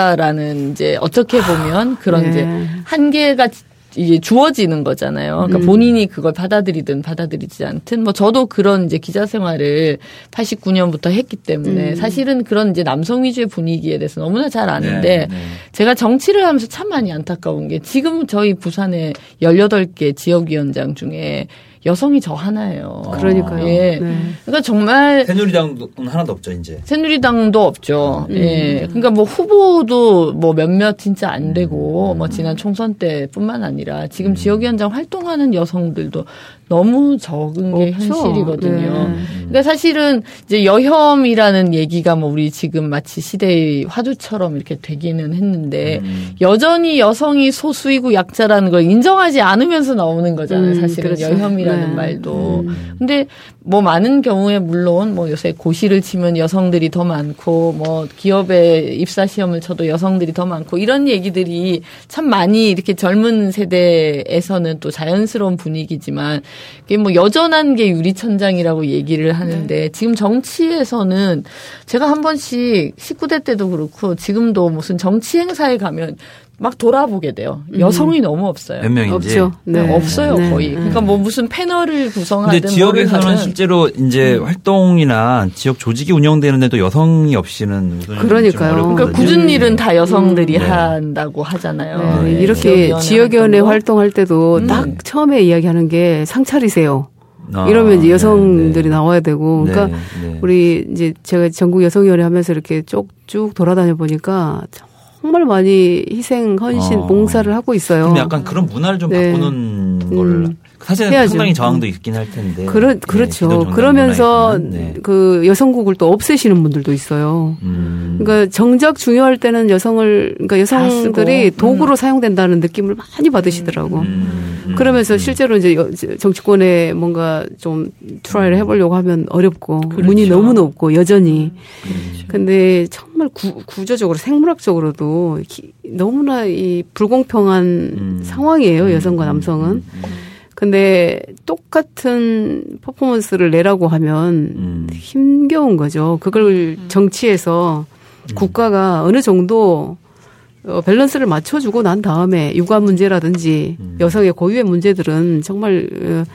여기자라는 이제 어떻게 보면 그런 네. 이제 한계가 이제 주어지는 거잖아요. 그러니까 음. 본인이 그걸 받아들이든 받아들이지 않든 뭐 저도 그런 이제 기자 생활을 팔십구 년부터 했기 때문에 음. 사실은 그런 이제 남성 위주의 분위기에 대해서 너무나 잘 아는데 네, 네. 제가 정치를 하면서 참 많이 안타까운 게 지금 저희 부산에 열여덟 개 지역위원장 중에 여성이 저 하나예요. 그러니까요. 예. 네. 그러니까 정말 새누리당은 하나도 없죠, 이제. 새누리당도 없죠. 음. 예. 그러니까 뭐 후보도 뭐 몇몇 진짜 안 되고 음. 뭐 지난 총선 때뿐만 아니라 지금 음. 지역위원장 활동하는 여성들도 너무 적은 게 없죠. 현실이거든요. 네. 그러니까 사실은 이제 여혐이라는 얘기가 뭐 우리 지금 마치 시대의 화두처럼 이렇게 되기는 했는데 음. 여전히 여성이 소수이고 약자라는 걸 인정하지 않으면서 나오는 거잖아요. 사실은 음, 그렇죠. 여혐이라는 네. 말도. 음. 근데 뭐 많은 경우에 물론 뭐 요새 고시를 치면 여성들이 더 많고 뭐 기업에 입사 시험을 쳐도 여성들이 더 많고 이런 얘기들이 참 많이 이렇게 젊은 세대에서는 또 자연스러운 분위기지만 그게 뭐 여전한 게 유리천장이라고 얘기를 하는데 네. 지금 정치에서는 제가 한 번씩 십구 대 때도 그렇고 지금도 무슨 정치 행사에 가면 막 돌아보게 돼요. 여성이 음. 너무 없어요. 몇 명인지. 없죠. 네. 없어요, 네. 거의. 그러니까 뭐 무슨 패널을 구성하든. 근데 지역에서는 실제로 이제 음. 활동이나 지역 조직이 운영되는데도 여성이 없이는 그러니까요. 그러니까 굳은 일은 다 여성들이 음. 한다고 하잖아요. 네. 네. 이렇게 지역위원회 활동할 때도 음. 딱 처음에 이야기하는 게 상차리세요. 아, 이러면 이제 여성들이 네, 네. 나와야 되고, 그러니까 네, 네. 우리 이제 제가 전국 여성위원회 하면서 이렇게 쭉 돌아다녀 보니까 정말 많이 희생, 헌신, 어. 봉사를 하고 있어요. 근데 약간 그런 문화를 좀 네. 바꾸는 걸 음. 사실은 해야죠. 상당히 저항도 있긴 할 텐데. 그러, 그렇죠. 네, 그러면서 네. 그 여성국을 또 없애시는 분들도 있어요. 음. 그러니까 정작 중요할 때는 여성을, 그러니까 여성들이 도구로 음. 사용된다는 느낌을 많이 받으시더라고. 음. 음. 그러면서 실제로 이제 정치권에 뭔가 좀 트라이를 해보려고 하면 어렵고 그렇죠. 문이 너무 높고 여전히. 그렇죠. 근데 정말 구, 구조적으로 생물학적으로도 너무나 이 불공평한 음. 상황이에요. 여성과 남성은. 음. 근데 똑같은 퍼포먼스를 내라고 하면 음. 힘겨운 거죠. 그걸 정치에서 음. 국가가 어느 정도 밸런스를 맞춰주고 난 다음에 육아 문제라든지 음. 여성의 고유의 문제들은 정말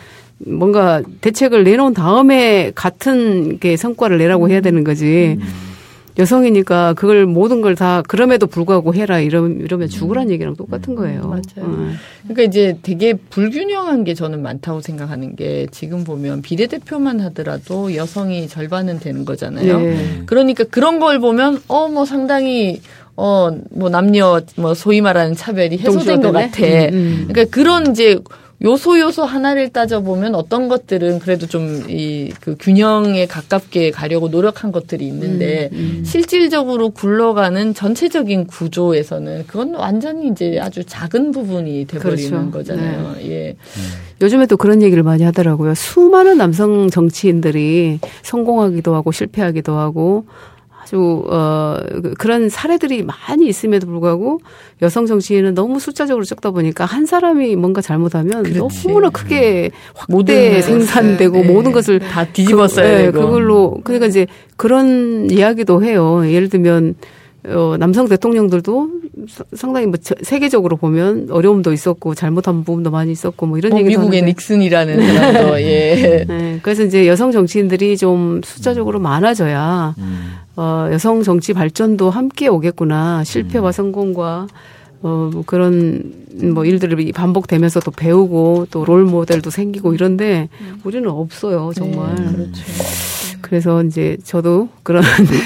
뭔가 대책을 내놓은 다음에 같은 게 성과를 내라고 해야 되는 거지. 음. 여성이니까 그걸 모든 걸 다 그럼에도 불구하고 해라 이러면, 이러면 죽으란 얘기랑 똑같은 거예요. 맞아요. 음. 그러니까 이제 되게 불균형한 게 저는 많다고 생각하는 게 지금 보면 비례대표만 하더라도 여성이 절반은 되는 거잖아요. 네. 그러니까 그런 걸 보면 어 뭐 상당히 어 뭐 남녀 뭐 소위 말하는 차별이 해소된 것 같아. 음, 음. 그러니까 그런 이제 요소 요소 하나를 따져보면 어떤 것들은 그래도 좀 이 그 균형에 가깝게 가려고 노력한 것들이 있는데 음, 음. 실질적으로 굴러가는 전체적인 구조에서는 그건 완전히 이제 아주 작은 부분이 돼버리는 그렇죠. 거잖아요. 네. 예. 음. 요즘에 또 그런 얘기를 많이 하더라고요. 수많은 남성 정치인들이 성공하기도 하고 실패하기도 하고 아주 어 그런 사례들이 많이 있음에도 불구하고 여성 정치인은 너무 숫자적으로 적다 보니까 한 사람이 뭔가 잘못하면 그렇지. 너무나 크게 확대 생산되고 네. 모든 것을 다 뒤집었어요. 그, 네, 그걸로 그러니까 이제 그런 이야기도 해요. 예를 들면 어, 남성 대통령들도 상당히 뭐 세계적으로 보면 어려움도 있었고 잘못한 부분도 많이 있었고 뭐 이런 뭐 얘기도 미국의 하는데. 닉슨이라는 사람도 예. 네, 그래서 이제 여성 정치인들이 좀 숫자적으로 많아져야 음. 어, 여성 정치 발전도 함께 오겠구나. 실패와 음. 성공과 어, 뭐 그런 뭐 일들이 반복되면서 또 배우고 또 롤 모델도 생기고 이런데 우리는 없어요, 정말. 네, 그렇죠. 그래서 이제 저도 그런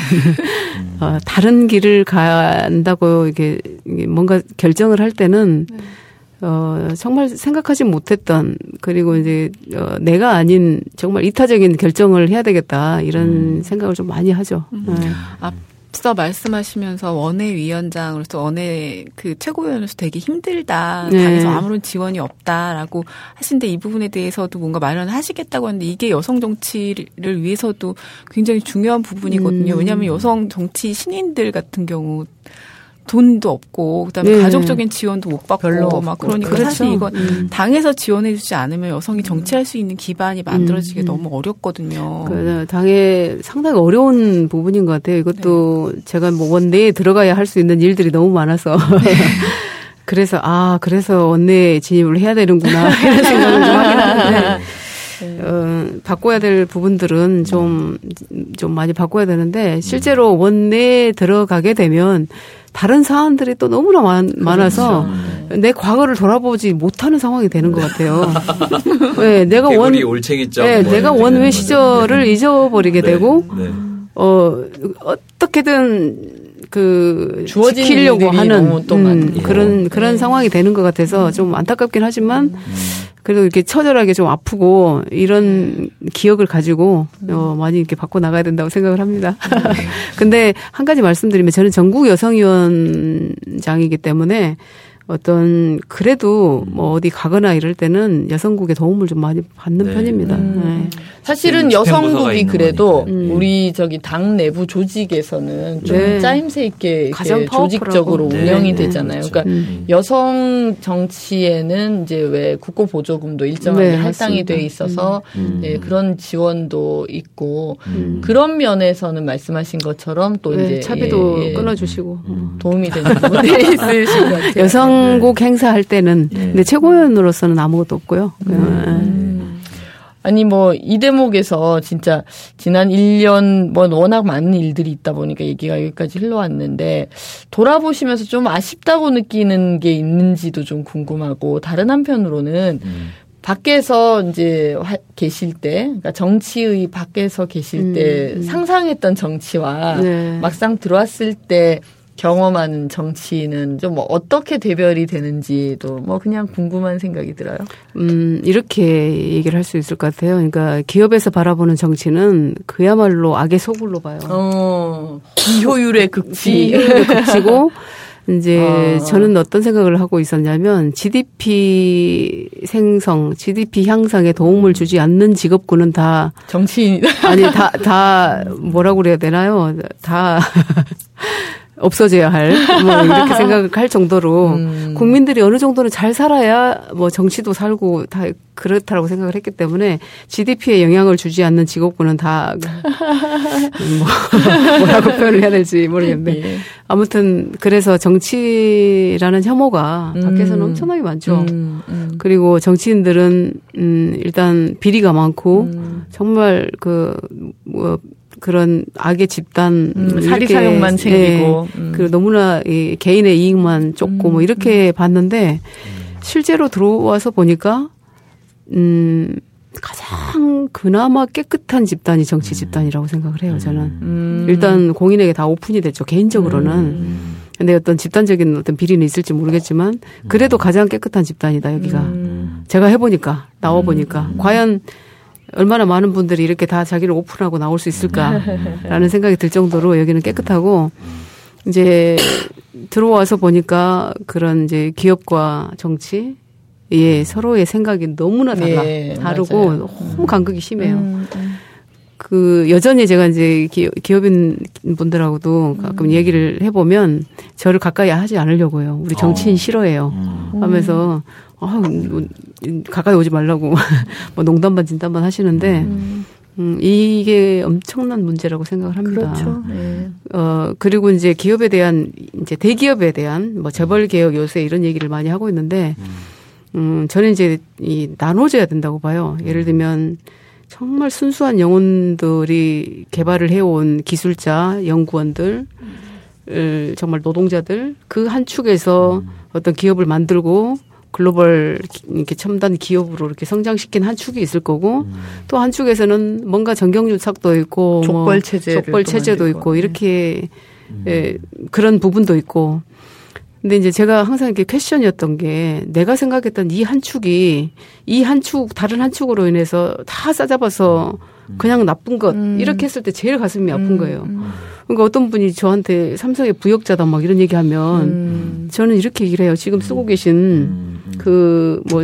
어, 다른 길을 간다고 이게 뭔가 결정을 할 때는 어, 정말 생각하지 못했던 그리고 이제 어, 내가 아닌 정말 이타적인 결정을 해야 되겠다 이런 음. 생각을 좀 많이 하죠. 음. 네. 앞서 말씀하시면서 원외위원장으로서 원외 그 최고위원으로서 되게 힘들다. 네. 당에서 아무런 지원이 없다라고 하신데 이 부분에 대해서도 뭔가 마련을 하시겠다고 하는데 이게 여성 정치를 위해서도 굉장히 중요한 부분이거든요. 음. 왜냐하면 여성 정치 신인들 같은 경우 돈도 없고 그다음에 네. 가족적인 지원도 못 받고 별로 막 없고. 그러니까 그렇죠. 사실 이건 음. 당에서 지원해주지 않으면 여성이 정치할 수 있는 기반이 만들어지기 음. 너무 어렵거든요. 그 당에 상당히 어려운 부분인 것 같아요. 이것도 네. 제가 뭐 원내에 들어가야 할 수 있는 일들이 너무 많아서 네. 그래서 아 그래서 원내에 진입을 해야 되는구나 이런 생각을 좀 하긴 하는데. 어, 바꿔야 될 부분들은 좀, 좀 많이 바꿔야 되는데, 실제로 원내에 들어가게 되면, 다른 사안들이 또 너무나 많, 많아서, 내 과거를 돌아보지 못하는 상황이 되는 것 같아요. 네, 내가 원, 올챙이점. 네, 뭐 내가 원외 시절을 잊어버리게 네, 되고, 네. 어, 어떻게든, 그, 주어진 지키려고 하는, 너무 또 음, 많고. 그런, 그런 네. 상황이 되는 것 같아서 좀 안타깝긴 하지만, 그래도 이렇게 처절하게 좀 아프고 이런 기억을 가지고 어, 많이 이렇게 바꿔 나가야 된다고 생각을 합니다. 근데 한 가지 말씀드리면 저는 전국 여성위원장이기 때문에 어떤 그래도 뭐 어디 가거나 이럴 때는 여성국의 도움을 좀 많이 받는 네. 편입니다. 음. 네. 사실은 음, 여성국이 있는 그래도 음. 우리 저기 당 내부 조직에서는 좀 네. 짜임새 있게 가장 이렇게 파워풀하고. 조직적으로 네. 운영이 네. 되잖아요. 그렇죠. 그러니까 음. 여성 정치에는 이제 왜 국고 보조금도 일정하게 네, 할당이 맞습니다. 돼 있어서 음. 네, 그런 지원도 있고 음. 그런 면에서는 말씀하신 것처럼 또 네, 이제 차비도 예, 예, 끊어주시고 음. 도움이 되는 부분들이 있으신 것 같아요. 여성국 행사할 때는 네. 근데 최고위원으로서는 아무것도 없고요. 음. 아니 뭐 이 대목에서 진짜 지난 일 년 뭐 워낙 많은 일들이 있다 보니까 얘기가 여기까지 흘러왔는데 돌아보시면서 좀 아쉽다고 느끼는 게 있는지도 좀 궁금하고 다른 한편으로는 음. 밖에서 이제 화, 계실 때 그러니까 정치의 밖에서 계실 때 음. 상상했던 정치와 네. 막상 들어왔을 때 경험하는 정치는 좀 뭐 어떻게 대별이 되는지도 뭐 그냥 궁금한 생각이 들어요. 음, 이렇게 얘기를 할 수 있을 것 같아요. 그러니까 기업에서 바라보는 정치는 그야말로 악의 소굴로 봐요. 어, 비효율의 극치. 비효율의 극치고 이제 아. 저는 어떤 생각을 하고 있었냐면 지디피 생성, 지디피 향상에 도움을 주지 않는 직업군은 다 정치인. 아니 다 다 뭐라고 그래야 되나요? 다 없어져야 할, 뭐, 이렇게 생각할 정도로, 음. 국민들이 어느 정도는 잘 살아야, 뭐, 정치도 살고, 다 그렇다라고 생각을 했기 때문에, 지디피에 영향을 주지 않는 직업군은 다, 뭐, 뭐라고 표현을 해야 될지 모르겠는데. 예. 아무튼, 그래서 정치라는 혐오가 음. 밖에서는 엄청나게 많죠. 음, 음. 그리고 정치인들은, 음, 일단 비리가 많고, 음. 정말 그, 뭐, 그런 악의 집단 음, 이렇게, 사리 사욕만 챙기고 예, 음. 그 너무나 이 개인의 이익만 쫓고 음, 뭐 이렇게 봤는데 실제로 들어와서 보니까 음 가장 그나마 깨끗한 집단이 정치 집단이라고 생각을 해요. 저는 음. 일단 공인에게 다 오픈이 됐죠. 개인적으로는. 음. 근데 어떤 집단적인 어떤 비리는 있을지 모르겠지만 그래도 가장 깨끗한 집단이다 여기가. 음. 제가 해보니까 나와 보니까 과연 얼마나 많은 분들이 이렇게 다 자기를 오픈하고 나올 수 있을까라는 생각이 들 정도로 여기는 깨끗하고 이제 들어와서 보니까 그런 이제 기업과 정치 예 서로의 생각이 너무나 달라 네, 다르고 맞아요. 너무 간극이 심해요. 음, 음. 그 여전히 제가 이제 기업인 분들하고도 가끔 음. 얘기를 해보면 저를 가까이 하지 않으려고요. 우리 정치인 어. 싫어해요. 음. 하면서 아, 뭐, 가까이 오지 말라고 뭐 농담반 진담반 하시는데 음. 음, 이게 엄청난 문제라고 생각을 합니다. 그렇죠. 네. 어 그리고 이제 기업에 대한 이제 대기업에 대한 뭐 재벌 개혁 요새 이런 얘기를 많이 하고 있는데 음 저는 이제 이 나눠져야 된다고 봐요. 예를 들면 정말 순수한 영혼들이 개발을 해온 기술자, 연구원들 정말 노동자들 그 한 축에서 음. 어떤 기업을 만들고 글로벌 이렇게 첨단 기업으로 이렇게 성장시킨 한 축이 있을 거고 음. 또 한 축에서는 뭔가 정경유착도 있고 족벌 체제 뭐 족벌 체제도 있고 이렇게 음. 예, 그런 부분도 있고. 근데 이제 제가 항상 이렇게 퀘션이었던 게 내가 생각했던 이 한 축이 이 한 축 다른 한 축으로 인해서 다 싸잡아서 그냥 나쁜 것 음. 이렇게 했을 때 제일 가슴이 아픈 거예요. 음. 그러니까 어떤 분이 저한테 삼성의 부역자다 막 이런 얘기하면 음. 저는 이렇게 얘기를 해요. 지금 쓰고 계신 음. 그 뭐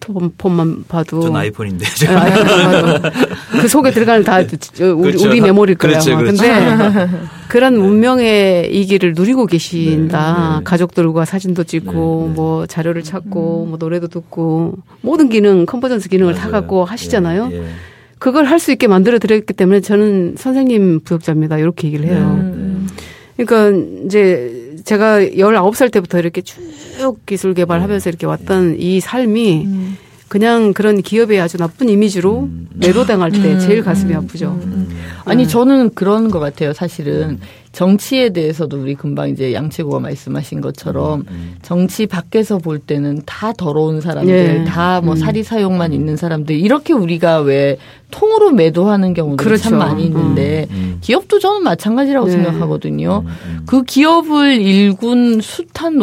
스마트폰만 봐도 전 아이폰인데 아, 아이폰 봐도 그 속에 들어가는 다 우리, 그렇죠. 우리 메모리일 거야. 그렇죠, 그렇죠. 근데 그런 문명의 이기를 누리고 계신다. 네, 네. 가족들과 사진도 찍고 네, 네. 뭐 자료를 찾고 음. 뭐 노래도 듣고 모든 기능 컨버전스 기능을 맞아요. 다 갖고 하시잖아요. 네, 네. 그걸 할 수 있게 만들어 드렸기 때문에 저는 선생님 부역자입니다. 이렇게 얘기를 해요. 음. 그러니까 이제 제가 열아홉 살 때부터 이렇게 쭉 기술 개발하면서 이렇게 왔던 이 삶이 음. 그냥 그런 기업의 아주 나쁜 이미지로 음. 매도당할 때 제일 가슴이 아프죠. 음. 아니 저는 그런 것 같아요. 사실은 정치에 대해서도 우리 금방 이제 양채구가 말씀하신 것처럼 정치 밖에서 볼 때는 다 더러운 사람들, 네. 다 뭐 사리사욕만 있는 사람들 이렇게 우리가 왜 통으로 매도하는 경우들이 그렇죠. 참 많이 있는데 음. 기업도 저는 마찬가지라고 네. 생각하거든요. 그 기업을 일군 숱한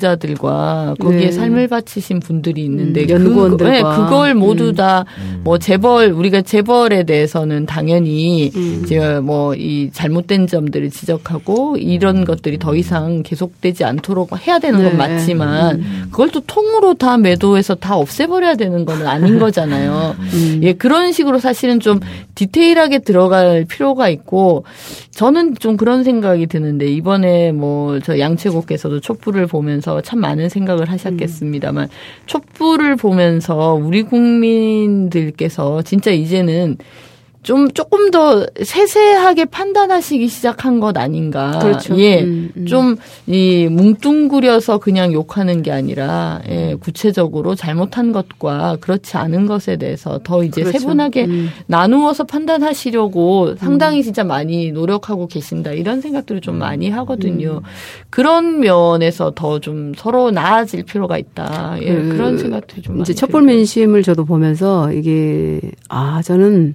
노동자들과 거기에 네. 삶을 바치신 분들이 있는데 음. 연구원들과 그, 네, 그걸 모두 음. 다 뭐 재벌 우리가 재벌에 대해서는 당연히 음. 이제 뭐 이 잘못된 점들을 지적하고 이런 것들이 더 이상 계속되지 않도록 해야 되는 건 네. 맞지만 음. 그걸 또 통으로 다 매도해서 다 없애버려야 되는 건 아닌 거잖아요. 음. 예, 그런 식으로 사실은 좀 디테일하게 들어갈 필요가 있고 저는 좀 그런 생각이 드는데 이번에 뭐 저 양채국께서도 촛불을 보면서 참 많은 생각을 하셨겠습니다만 음. 촛불을 보면서 우리 국민들께서 진짜 이제는 좀 조금 더 세세하게 판단하시기 시작한 것 아닌가. 그렇죠. 예, 음, 음. 좀 이 뭉뚱그려서 그냥 욕하는 게 아니라 예, 구체적으로 잘못한 것과 그렇지 않은 것에 대해서 더 이제 그렇죠. 세분하게 음. 나누어서 판단하시려고 상당히 진짜 많이 노력하고 계신다 이런 생각들을 좀 많이 하거든요. 음. 그런 면에서 더 좀 서로 나아질 필요가 있다. 예, 그, 그런 생각들이 좀 이제 촛불 민심을 저도 보면서 이게 아 저는.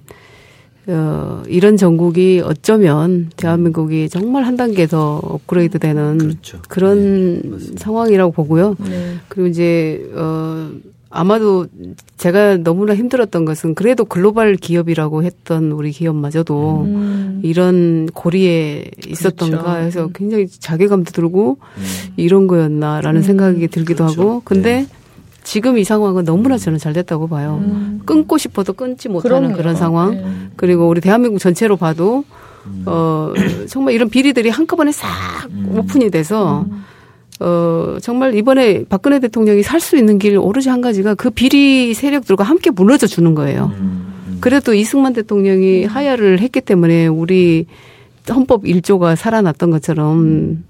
어, 이런 전국이 어쩌면 대한민국이 정말 한 단계 더 업그레이드 되는 그렇죠. 그런 네, 상황이라고 보고요. 네. 그리고 이제, 어, 아마도 제가 너무나 힘들었던 것은 그래도 글로벌 기업이라고 했던 우리 기업마저도 음. 이런 고리에 있었던가 그렇죠. 해서 굉장히 자괴감도 들고 음. 이런 거였나라는 음. 생각이 들기도 그렇죠. 하고 근데 네. 지금 이 상황은 너무나 저는 잘 됐다고 봐요. 음. 끊고 싶어도 끊지 못하는 그럼요. 그런 상황. 네. 그리고 우리 대한민국 전체로 봐도 음. 어 정말 이런 비리들이 한꺼번에 싹 음. 오픈이 돼서 음. 어 정말 이번에 박근혜 대통령이 살 수 있는 길 오로지 한 가지가 그 비리 세력들과 함께 무너져 주는 거예요. 음. 그래도 이승만 대통령이 하야를 했기 때문에 우리 헌법 일 조가 살아났던 것처럼 음.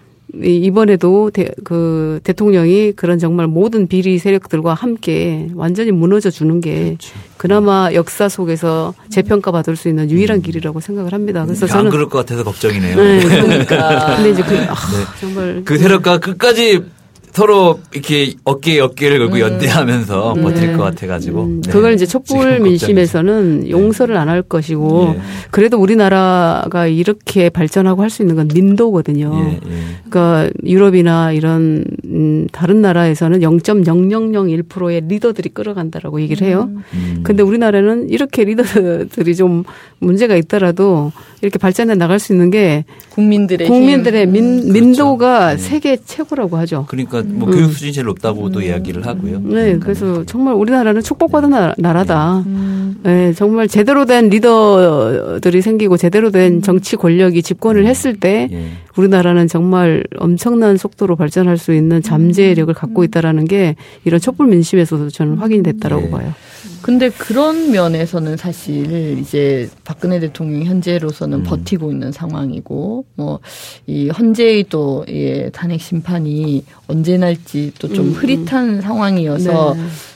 이번에도 대, 그 대통령이 그런 정말 모든 비리 세력들과 함께 완전히 무너져 주는 게 그렇죠. 그나마 역사 속에서 재평가 받을 수 있는 유일한 길이라고 생각을 합니다. 그래서 저는 안 그럴 것 같아서 걱정이네요. 네, 그러니까. 근데 이제 그 아, 네. 정말 그 세력과 끝까지 서로 이렇게 어깨에 어깨를 걸고 음. 연대하면서 음. 버틸 네. 것 같아가지고. 음. 네. 그걸 이제 촛불 민심에서는 용서를 안 할 것이고 네. 그래도 우리나라가 이렇게 발전하고 할 수 있는 건 민도거든요. 네. 네. 그러니까 유럽이나 이런 음, 다른 나라에서는 영 점 영영영일 퍼센트의 리더들이 끌어간다라고 얘기를 해요. 음. 근데 우리나라는 이렇게 리더들이 좀 문제가 있더라도 이렇게 발전해 나갈 수 있는 게 국민들의 국민들의 민, 그렇죠. 민도가 네. 세계 최고라고 하죠. 그러니까 뭐 음. 교육 수준이 제일 높다고도 음. 이야기를 하고요. 네, 그래서 정말 우리나라는 축복받은 네. 나라다. 음. 네, 정말 제대로 된 리더들이 생기고 제대로 된 정치 권력이 집권을 했을 때 예. 우리나라는 정말 엄청난 속도로 발전할 수 있는 잠재력을 갖고 있다라는 게 이런 촛불 민심에서도 저는 확인이 됐다라고 네. 봐요. 근데 그런 면에서는 사실 이제 박근혜 대통령이 현재로서는 음. 버티고 있는 상황이고 뭐 이 헌재의 또 예, 탄핵 심판이 언제 날지 또 좀 음. 흐릿한 상황이어서 네.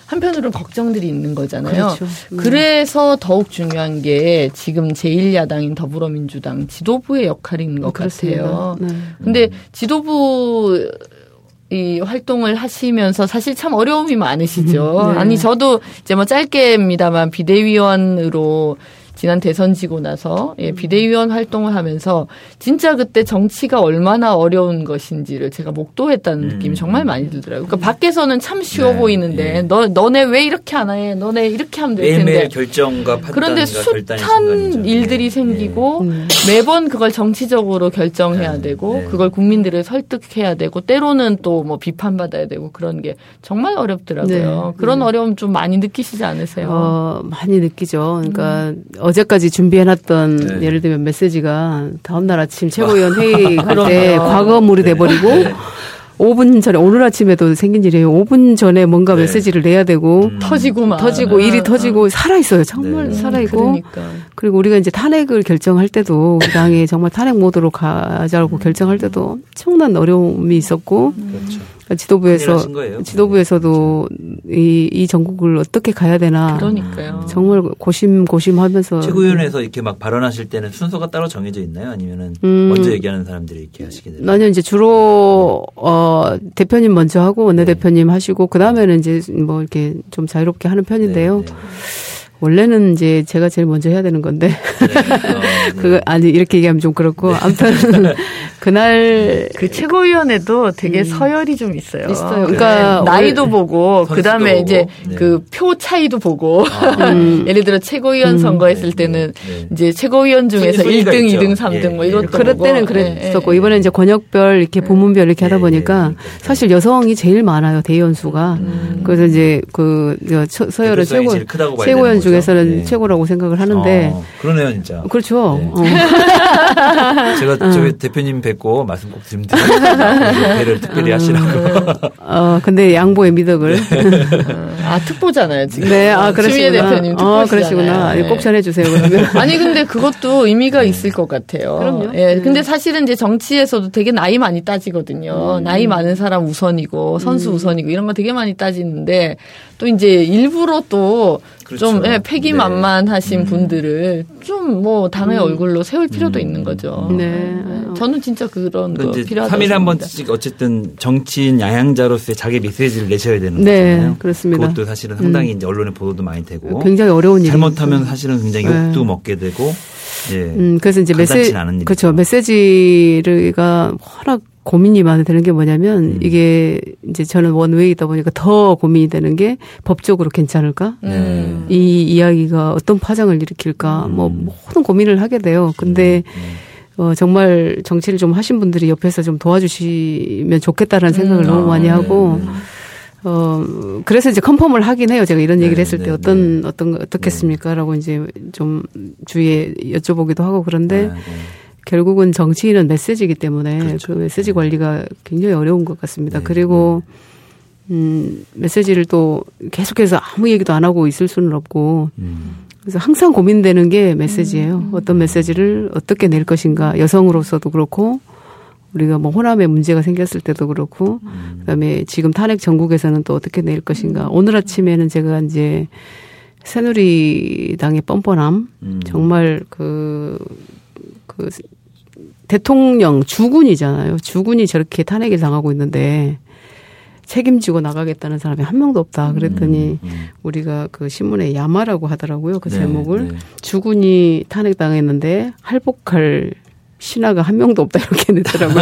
한편으로는 걱정들이 있는 거잖아요. 그렇죠. 음. 그래서 더욱 중요한 게 지금 제일 야당인 더불어민주당 지도부의 역할인 것 그렇습니다. 같아요. 네. 근데 지도부 이 활동을 하시면서 사실 참 어려움이 많으시죠. 네. 아니 저도 이제 뭐 짧게입니다만 비대위원으로 지난 대선 지고 나서 예, 비대위원 활동을 하면서 진짜 그때 정치가 얼마나 어려운 것인지를 제가 목도했다는 음. 느낌이 정말 많이 들더라고요. 그러니까 밖에서는 참 쉬워 네, 보이는데 예. 너 너네 왜 이렇게 안 해? 너네 이렇게 하면 될 텐데. 매일매일 결정과 판단과 그런데 결단의 숱한 순간이죠. 일들이 예. 생기고 예. 매번 그걸 정치적으로 결정해야 네, 되고 네. 그걸 국민들을 설득해야 되고 때로는 또 뭐 비판받아야 되고 그런 게 정말 어렵더라고요. 네. 그런 네. 어려움 좀 많이 느끼시지 않으세요? 어, 많이 느끼죠. 그러니까 음. 어제까지 준비해놨던 네. 예를 들면 메시지가 다음날 아침 최고위원 회의 갈 때 과거물이 돼버리고 네. 오 분 전에 오늘 아침에도 생긴 일이에요. 오 분 전에 뭔가 네. 메시지를 내야 되고 음. 터지고 막 터지고 아, 일이 터지고 아. 살아있어요. 정말 네. 살아있고. 그러니까. 그리고 우리가 이제 탄핵을 결정할 때도 그 당이 정말 탄핵 모드로 가자고 음. 결정할 때도 엄청난 어려움이 있었고 그렇죠. 지도부에서 거예요. 지도부에서도 이, 이 전국을 어떻게 가야 되나 그러니까요. 정말 고심 고심하면서 최고위원회에서 이렇게 막 발언하실 때는 순서가 따로 정해져 있나요? 아니면은 음. 먼저 얘기하는 사람들이 이렇게 하시게 되나요? 나는 이제 주로 어 대표님 먼저 하고 원내대표님 하시고 그 다음에는 이제 뭐 이렇게 좀 자유롭게 하는 편인데요. 네, 네. 원래는 이제 제가 제일 먼저 해야 되는 건데 네. 어, 네. 그거 아니 이렇게 얘기하면 좀 그렇고 아무튼 그날 그 최고위원회도 되게 음. 서열이 좀 있어요. 있어요. 그러니까 나이도 원- 보고 그 다음에 보고. 이제 네. 그 표 차이도 보고 아. 음. 예를 들어 최고위원 음. 선거했을 네, 때는 네. 이제 최고위원 중에서 순위- 순위가 일 등, 있죠. 이 등, 삼 등 뭐 예, 이것도 예. 그럴 보고. 때는 예, 그랬었고 예. 이번에 이제 권역별 이렇게 부문별 이렇게 하다 예, 보니까 예, 예. 사실 여성이 제일 많아요 대의원 수가. 음. 그래서 이제 그 저- 서열은 대표성이 최고 제일 크다고 봐야 최고위원 되는 거죠. 중에서는 예. 최고라고 생각을 하는데 어, 그러네요, 진짜. 그렇죠. 네. 어. 제가 저희 대표님 뵙고 말씀 꼭 드리면 돼요. 배를 특별히 하시라고. 어, 근데 양보의 미덕을. 아 특보잖아요 지금. 네, 아, 추미애 그러시구나. 대표님 어, 특보시잖아요. 그러시구나. 네. 꼭 전해주세요, 그러면. 아니 근데 그것도 의미가 있을 것 같아요. 그럼요. 예. 네. 근데 사실은 이제 정치에서도 되게 나이 많이 따지거든요. 음. 나이 많은 사람 우선이고 선수 우선이고 이런 거 되게 많이 따지는데 또 이제 일부러 또 좀 그렇죠. 예, 패기만만하신 분들을 좀 뭐 당의 얼굴로 세울 필요도 있는 거죠. 네. 저는 진짜 그런 거 이제 필요하다고 삼 일에 한 생각합니다. 번씩 어쨌든 정치인 양양자로서의 자기 메시지를 내셔야 되는 네, 거잖아요. 그렇습니다. 그것도 사실은 상당히 이제 언론에 보도도 많이 되고 굉장히 어려운 일이죠. 잘못하면 사실은 굉장히 네. 욕도 먹게 되고 예. 음, 그래서 이제 메시지, 간단치 않은 일이죠. 그렇죠. 메시지가 워낙 고민이 많이 되는 게 뭐냐면 음. 이게 이제 저는 원웨이다 보니까 더 고민이 되는 게 법적으로 괜찮을까? 음. 이 이야기가 어떤 파장을 일으킬까? 음. 뭐 모든 고민을 하게 돼요. 근데 어, 정말 정치를 좀 하신 분들이 옆에서 좀 도와주시면 좋겠다라는 생각을 음. 너무 많이 아, 하고 네, 네. 어, 그래서 이제 컨펌을 하긴 해요. 제가 이런 네, 얘기를 했을 때 네, 어떤, 어떤, 어떻겠습니까? 라고 이제 좀 주위에 여쭤보기도 하고 그런데 네, 네. 결국은 정치인은 메시지이기 때문에 그렇죠. 그 메시지 관리가 굉장히 어려운 것 같습니다. 네, 그리고, 음, 메시지를 또 계속해서 아무 얘기도 안 하고 있을 수는 없고 음. 그래서 항상 고민되는 게 메시지예요. 어떤 메시지를 어떻게 낼 것인가. 여성으로서도 그렇고 우리가 뭐 호남에 문제가 생겼을 때도 그렇고 그다음에 지금 탄핵 전국에서는 또 어떻게 낼 것인가. 오늘 아침에는 제가 이제 새누리당의 뻔뻔함 음. 정말 그, 그 대통령 주군이잖아요. 주군이 저렇게 탄핵을 당하고 있는데 책임지고 나가겠다는 사람이 한 명도 없다. 그랬더니 음, 음. 우리가 그 신문에 야마라고 하더라고요. 그 네, 제목을. 네. 주군이 탄핵당했는데 할복할 신하가 한 명도 없다. 이렇게 냈더라고요.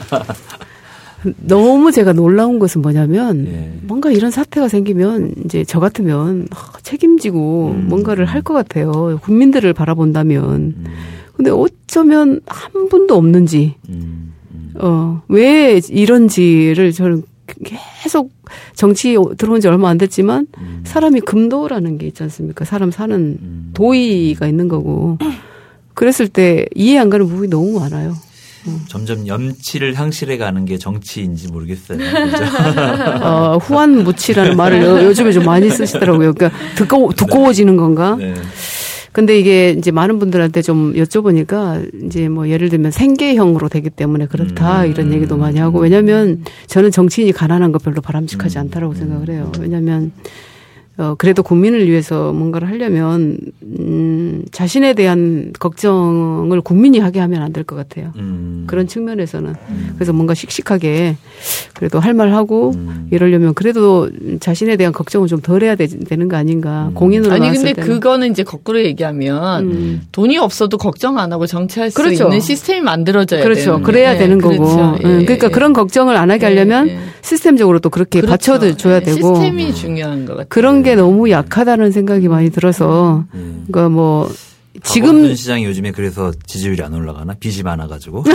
너무 제가 놀라운 것은 뭐냐면 네. 뭔가 이런 사태가 생기면 이제 저 같으면 책임지고 음. 뭔가를 할 것 같아요. 국민들을 바라본다면. 음. 근데 어쩌면 한 분도 없는지, 음. 음. 어, 왜 이런지를 저는 계속 정치 들어온 지 얼마 안 됐지만 음. 사람이 금도라는 게 있지 않습니까? 사람 사는 음. 도의가 있는 거고. 그랬을 때 이해 안 가는 부분이 너무 많아요. 점점 염치를 향실해 가는 게 정치인지 모르겠어요. 그렇죠? 어, 후한무치라는 말을 요, 요즘에 좀 많이 쓰시더라고요. 그러니까 두꺼워, 두꺼워지는 건가? 네. 근데 이게 이제 많은 분들한테 좀 여쭤보니까 이제 뭐 예를 들면 생계형으로 되기 때문에 그렇다 음. 이런 얘기도 많이 하고 왜냐하면 저는 정치인이 가난한 거 별로 바람직하지 음. 않다라고 생각을 해요. 왜냐하면 어, 그래도 국민을 위해서 뭔가를 하려면, 음, 자신에 대한 걱정을 국민이 하게 하면 안 될 것 같아요. 음. 그런 측면에서는. 음. 그래서 뭔가 씩씩하게 그래도 할 말 하고 음. 이러려면 그래도 자신에 대한 걱정을 좀 덜 해야 되, 되는 거 아닌가. 음. 공인으로 아니, 근데 때는. 그거는 이제 거꾸로 얘기하면 음. 돈이 없어도 걱정 안 하고 정치할 수 그렇죠. 있는 시스템이 만들어져야 그렇죠. 되는 그래야 네. 되는 그렇죠. 거고. 예. 음. 그러니까 그런 걱정을 안 하게 하려면 예. 시스템적으로 또 그렇게 그렇죠. 받쳐줘야 예. 되고. 시스템이 중요한 것 같아요. 그런 게 너무 약하다는 생각이 많이 들어서. 음. 그러니까 뭐. 지금 시장이 요즘에 그래서 지지율이 안 올라가나? 빚이 많아가지고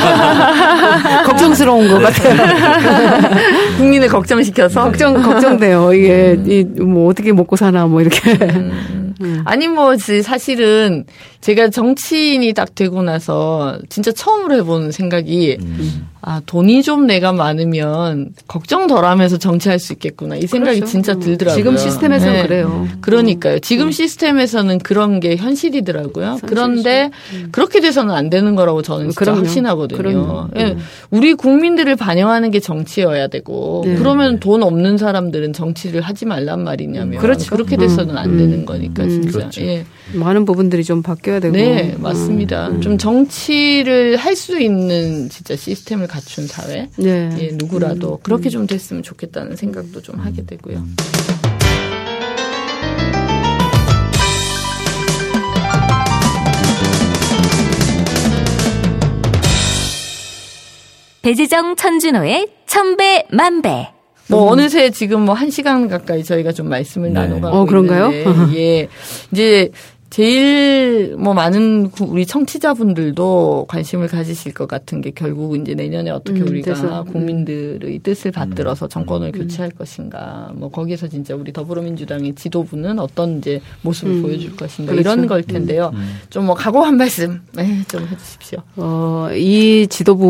걱정스러운 것 같아요. 국민을 걱정시켜서 걱정 걱정돼요. 이게 음. 이 뭐 어떻게 먹고 사나 뭐 이렇게. 음. 음. 아니 뭐 사실은 제가 정치인이 딱 되고 나서 진짜 처음으로 해본 생각이 음. 아 돈이 좀 내가 많으면 걱정 덜하면서 정치할 수 있겠구나 이 생각이 그렇죠. 진짜 들더라고요. 지금 시스템에서는 네. 그래요. 그러니까요. 지금 음. 시스템에서는 그런 게 현실이더라고요. 그런데 음. 그렇게 돼서는 안 되는 거라고 저는 진짜 그럼요. 확신하거든요. 네. 음. 우리 국민들을 반영하는 게 정치여야 되고 네. 그러면 돈 없는 사람들은 정치를 하지 말란 말이냐면 그렇죠. 그렇게 돼서는 안 음. 되는 거니까 음. 진짜. 그렇죠. 예. 많은 부분들이 좀 바뀌어야 되고. 네, 맞습니다. 음. 좀 정치를 할 수 있는 진짜 시스템을 갖춘 사회. 네. 예, 누구라도 음. 그렇게 좀 됐으면 좋겠다는 생각도 좀 하게 되고요. 배재정 천준호의 천배 만배. 뭐 음. 어느새 지금 뭐 한 시간 가까이 저희가 좀 말씀을 네. 나눠가고 어, 그런가요? 있는데 예. 이제 제일 뭐 많은 우리 청취자분들도 관심을 가지실 것 같은 게 결국 이제 내년에 어떻게 음, 우리가 그래서, 국민들의 음. 뜻을 받들어서 정권을 음. 교체할 것인가. 뭐 거기에서 진짜 우리 더불어민주당의 지도부는 어떤 이제 모습을 음. 보여줄 것인가 그렇죠. 이런 걸 텐데요. 음. 좀 뭐 각오 한 말씀 네, 좀 해주십시오. 어, 이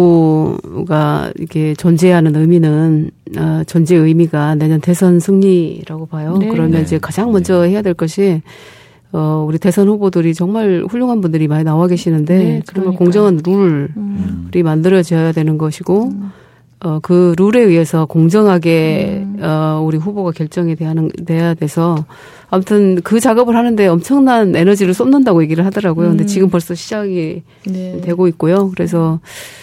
지도부가 이게 존재하는 의미는 어, 존재 의미가 내년 대선 승리라고 봐요. 네. 그러면 네. 이제 가장 먼저 해야 될 것이 어, 우리 대선 후보들이 정말 훌륭한 분들이 많이 나와 계시는데, 네, 정말 공정한 룰이 음. 만들어져야 되는 것이고, 음. 어, 그 룰에 의해서 공정하게, 음. 어, 우리 후보가 결정이 돼야, 돼야 돼서, 아무튼 그 작업을 하는데 엄청난 에너지를 쏟는다고 얘기를 하더라고요. 음. 근데 지금 벌써 시작이 네. 되고 있고요. 그래서,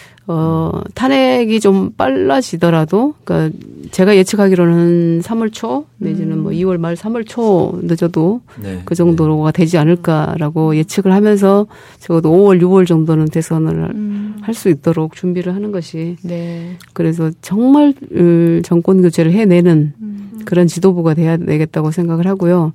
어, 탄핵이 좀 빨라지더라도, 그러니까 제가 예측하기로는 삼월 초 내지는 뭐 이월 말 삼월 초 늦어도 네. 그 정도가 되지 않을까라고 예측을 하면서 적어도 오월, 유월 정도는 대선을 음. 할 수 있도록 준비를 하는 것이 네. 그래서 정말 정권 교체를 해내는 음. 그런 지도부가 돼야 되겠다고 생각을 하고요.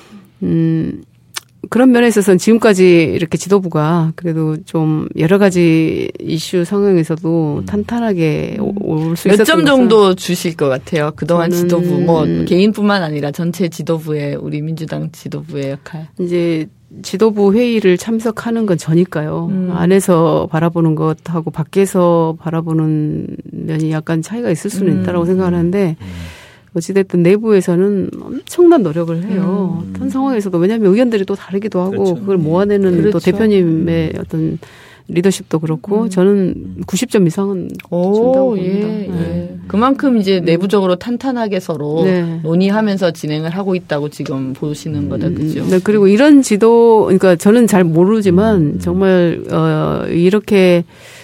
음. 그런 면에 있어서는 지금까지 이렇게 지도부가 그래도 좀 여러 가지 이슈 상황에서도 음. 탄탄하게 올 수 있었던 몇 점 정도 주실 것 같아요. 그동안 지도부 뭐 개인뿐만 아니라 전체 지도부의 우리 민주당 지도부의 역할. 이제 지도부 회의를 참석하는 건 저니까요. 음. 안에서 바라보는 것하고 밖에서 바라보는 면이 약간 차이가 있을 수는 음. 있다고 생각하는데 어찌됐든 내부에서는 엄청난 노력을 해요. 음. 어떤 상황에서도. 왜냐하면 의견들이 또 다르기도 하고 그렇죠. 그걸 모아내는 그렇죠. 또 대표님의 어떤 리더십도 그렇고 음. 저는 구십 점 이상은 준다고 봅니다. 예, 예. 네. 그만큼 이제 내부적으로 탄탄하게 서로 네. 논의하면서 진행을 하고 있다고 지금 보시는 거다. 그죠? 네, 그리고 이런 지도 그러니까 저는 잘 모르지만 정말 어 이렇게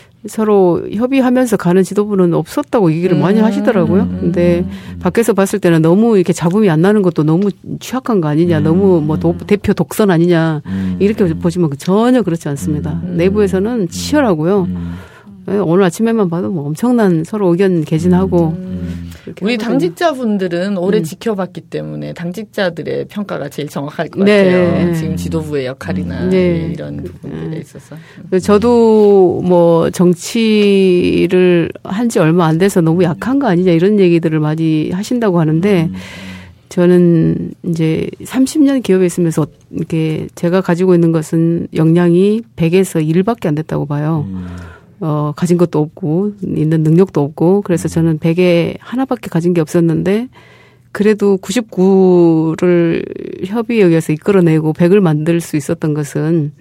서로 협의하면서 가는 지도부는 없었다고 얘기를 음. 많이 하시더라고요. 근데 음. 밖에서 봤을 때는 너무 이렇게 잡음이 안 나는 것도 너무 취약한 거 아니냐. 음. 너무 뭐 도, 대표 독선 아니냐. 음. 이렇게 보시면 전혀 그렇지 않습니다. 음. 내부에서는 치열하고요. 음. 오늘 아침에만 봐도 뭐 엄청난 서로 의견 개진하고 음. 우리 하거든요. 당직자분들은 오래 음. 지켜봤기 때문에 당직자들의 평가가 제일 정확할 것 같아요. 네. 지금 지도부의 역할이나 네. 이런 부분들에 네. 있어서. 저도 뭐 정치를 한 지 얼마 안 돼서 너무 약한 거 아니냐 이런 얘기들을 많이 하신다고 하는데 음. 저는 이제 삼십 년 기업에 있으면서 이렇게 제가 가지고 있는 것은 역량이 백에서 일밖에 안 됐다고 봐요. 음. 어, 가진 것도 없고, 있는 능력도 없고, 그래서 저는 백에 하나밖에 가진 게 없었는데, 그래도 구십구를 협의에 의해서 이끌어내고 백을 만들 수 있었던 것은,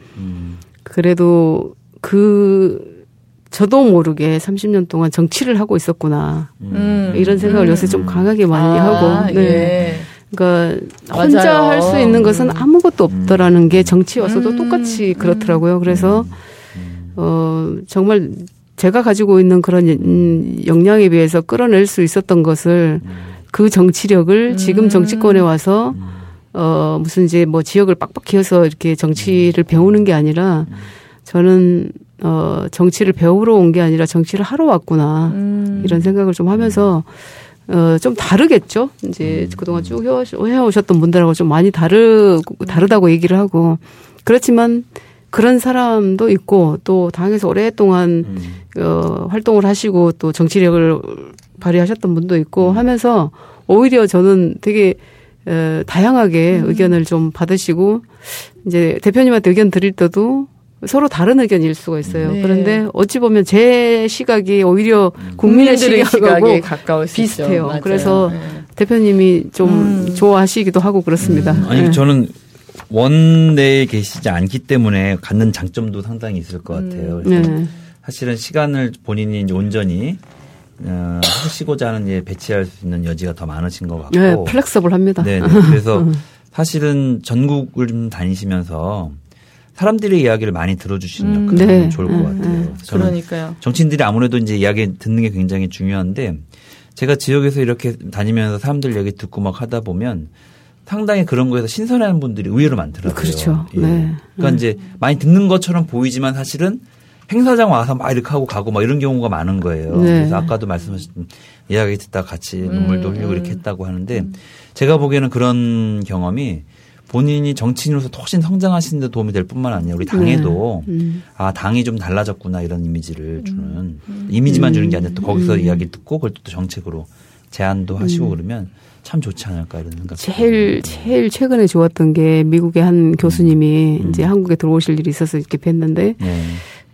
그래도 그, 저도 모르게 삼십 년 동안 정치를 하고 있었구나. 음. 이런 생각을 음. 요새 좀 강하게 많이 아, 하고, 네. 예. 그러니까 혼자 할 수 있는 것은 아무것도 없더라는 게 정치여서도 음. 똑같이 그렇더라고요. 그래서 어 정말 제가 가지고 있는 그런 역량에 비해서 끌어낼 수 있었던 것을 그 정치력을 지금 정치권에 와서 어 무슨 이제 뭐 지역을 빡빡 키워서 이렇게 정치를 배우는 게 아니라 저는 어 정치를 배우러 온 게 아니라 정치를 하러 왔구나 음. 이런 생각을 좀 하면서 어 좀 다르겠죠. 이제 그동안 쭉 해오셨던 분들하고 좀 많이 다르 다르다고 얘기를 하고 그렇지만 그런 사람도 있고 또 당에서 오랫동안 음. 어 활동을 하시고 또 정치력을 발휘하셨던 분도 있고 하면서 오히려 저는 되게 어, 다양하게 음. 의견을 좀 받으시고 이제 대표님한테 의견 드릴 때도 서로 다른 의견일 수가 있어요. 네. 그런데 어찌 보면 제 시각이 오히려 국민의 시각에 가까울 수 비슷해요. 맞아요. 그래서 네. 대표님이 좀 음. 좋아하시기도 하고 그렇습니다. 음. 아니 네. 저는 원내에 계시지 않기 때문에 갖는 장점도 상당히 있을 것 같아요. 네. 사실은 시간을 본인이 이제 온전히 어, 하시고자 하는 일 배치할 수 있는 여지가 더 많으신 것 같고. 네, 플렉서블합니다. 네, 그래서 사실은 전국을 좀 다니시면서 사람들의 이야기를 많이 들어주시는 음, 역할이 네, 좋을 것 네, 같아요. 네. 그러니까요. 정치인들이 아무래도 이제 이야기 듣는 게 굉장히 중요한데 제가 지역에서 이렇게 다니면서 사람들 얘기 듣고 막 하다 보면 상당히 그런 거에서 신선한 분들이 의외로 많더라고요. 그렇죠. 예. 네. 그러니까 네. 이제 많이 듣는 것처럼 보이지만 사실은 행사장 와서 막 이렇게 하고 가고 막 이런 경우가 많은 거예요. 네. 그래서 아까도 말씀하셨던 이야기 듣다 같이 눈물도 흘리고 음, 이렇게 했다고 하는데 음. 제가 보기에는 그런 경험이 본인이 정치인으로서 훨씬 성장하시는 데 도움이 될 뿐만 아니라 우리 당에도 네. 음. 아 당이 좀 달라졌구나 이런 이미지를 주는 음. 이미지만 주는 게 아니라 또 거기서 음. 이야기 듣고 그걸 또 정책으로 제안도 하시고 음. 그러면 참 좋지 않을까 이런 생각. 제일 제일 최근에 좋았던 게 미국의 한 교수님이 음. 이제 한국에 들어오실 일이 있어서 이렇게 뵀는데 네.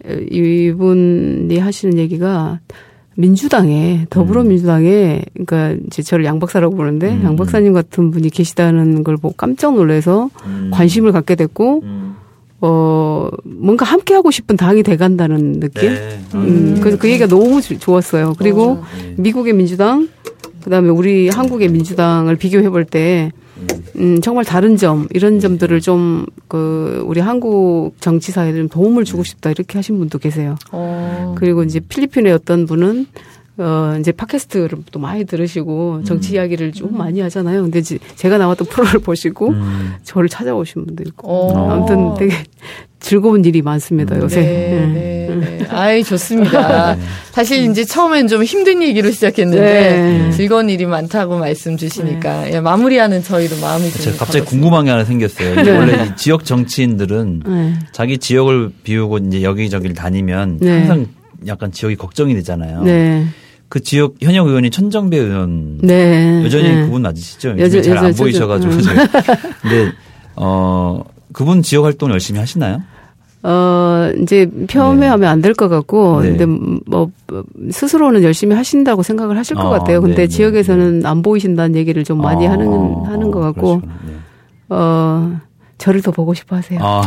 이분이 하시는 얘기가 민주당에 더불어민주당에 그러니까 이제 저를 양 박사라고 부르는데 음. 양 박사님 같은 분이 계시다는 걸 보고 깜짝 놀라서 음. 관심을 갖게 됐고 음. 어 뭔가 함께 하고 싶은 당이 돼간다는 느낌. 네. 음. 그래서 그 얘기가 너무 주, 좋았어요. 그리고 어, 네. 미국의 민주당 그다음에 우리 한국의 민주당을 비교해 볼 때 음, 정말 다른 점 이런 점들을 좀 그 우리 한국 정치사에 좀 도움을 주고 싶다 이렇게 하신 분도 계세요. 어. 그리고 이제 필리핀의 어떤 분은 어 이제 팟캐스트를 또 많이 들으시고 정치 이야기를 좀 음. 많이 하잖아요. 근데 이제 제가 나왔던 프로를 보시고 음. 저를 찾아오신 분도 있고 어. 아무튼 되게 즐거운 일이 많습니다 요새. 네, 네, 네. 아이 좋습니다. 사실 이제 처음엔 좀 힘든 얘기로 시작했는데 네. 즐거운 일이 많다고 말씀 주시니까 네. 예, 마무리하는 저희도 마음이 좀. 제가 갑자기 궁금한 게 하나 생겼어요. 네. 원래 이 지역 정치인들은 네. 자기 지역을 비우고 이제 여기저기를 다니면 네. 항상 약간 지역이 걱정이 되잖아요. 네. 그 지역 현역 의원이 천정배 의원 네. 여전히 네. 그분 맞으시죠? 요즘 잘 안 보이셔가지고. 근데 어 그분 지역 활동 열심히 하시나요? 어 이제 폄훼하면 네. 안 될 것 같고, 네. 근데 뭐 스스로는 열심히 하신다고 생각을 하실 것 어, 같아요. 근데 네, 지역에서는 네. 안 보이신다는 얘기를 좀 많이 어, 하는 하는 것 같고, 네. 어. 저를 더 보고 싶어 하세요. 아,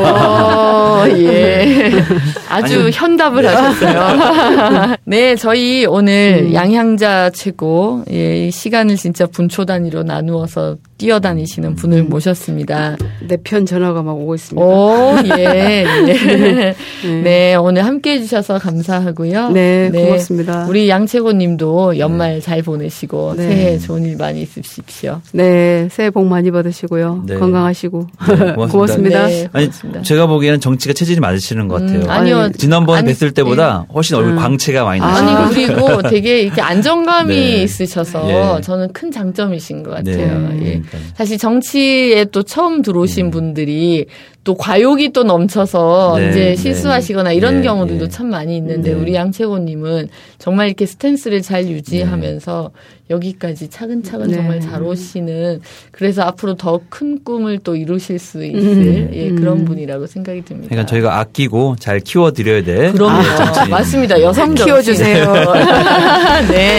어, 예. 아주 아니, 현답을 네. 하셨어요. 네, 저희 오늘 음. 양향자 최고, 예, 시간을 진짜 분초 단위로 나누어서 뛰어다니시는 분을 음. 모셨습니다. 내 편 전화가 막 오고 있습니다. 오, 예, 예. 네. 네, 오늘 함께 해주셔서 감사하고요. 네, 네, 고맙습니다. 우리 양채고 님도 연말 네. 잘 보내시고, 네. 새해 좋은 일 많이 있으십시오. 네, 새해 복 많이 받으시고요. 네. 건강하시고. 네, 고맙습니다. 고맙습니다. 네, 아니, 고맙습니다. 제가 보기에는 정치가 체질이 맞으시는 것 같아요. 음, 아니요. 지난번에 아니, 뵀을 때보다 훨씬 얼굴 음. 광채가 많이 나시는 아니, 그리고 되게 이렇게 안정감이 네. 있으셔서 네. 저는 큰 장점이신 것 같아요. 네. 예. 사실 정치에 또 처음 들어오신 음. 분들이 또 과욕이 또 넘쳐서 네, 이제 실수하시거나 네, 이런 네, 경우들도 네. 참 많이 있는데 네. 우리 양채고님은 정말 이렇게 스탠스를 잘 유지하면서 네. 여기까지 차근차근 네. 정말 잘 오시는 그래서 앞으로 더 큰 꿈을 또 이루실 수 있을 음. 예, 그런 분이라고 생각이 듭니다. 그러니까 저희가 아끼고 잘 키워드려야 돼. 그럼요. 아, 맞습니다. 여성 키워주세요. 네.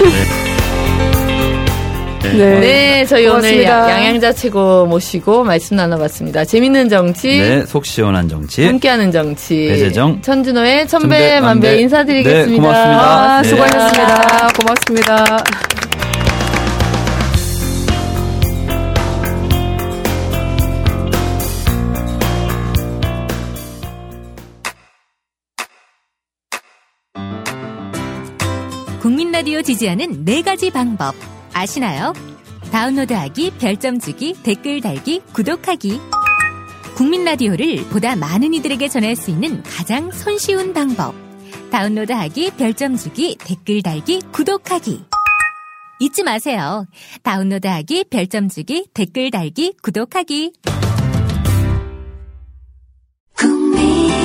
네. 네, 저희 고맙습니다. 오늘 양양자 최고 모시고 말씀 나눠봤습니다. 재밌는 정치. 네, 속 시원한 정치. 함께하는 정치. 배재정. 천준호의 천배 만배 인사드리겠습니다. 네, 고맙습니다. 아, 수고하셨습니다. 네. 고맙습니다. 국민 라디오 지지하는 네 가지 방법 아시나요? 다운로드하기, 별점 주기, 댓글 달기, 구독하기. 국민 라디오를 보다 많은 이들에게 전할 수 있는 가장 손쉬운 방법. 다운로드하기, 별점 주기, 댓글 달기, 구독하기. 잊지 마세요. 다운로드하기, 별점 주기, 댓글 달기, 구독하기. 국민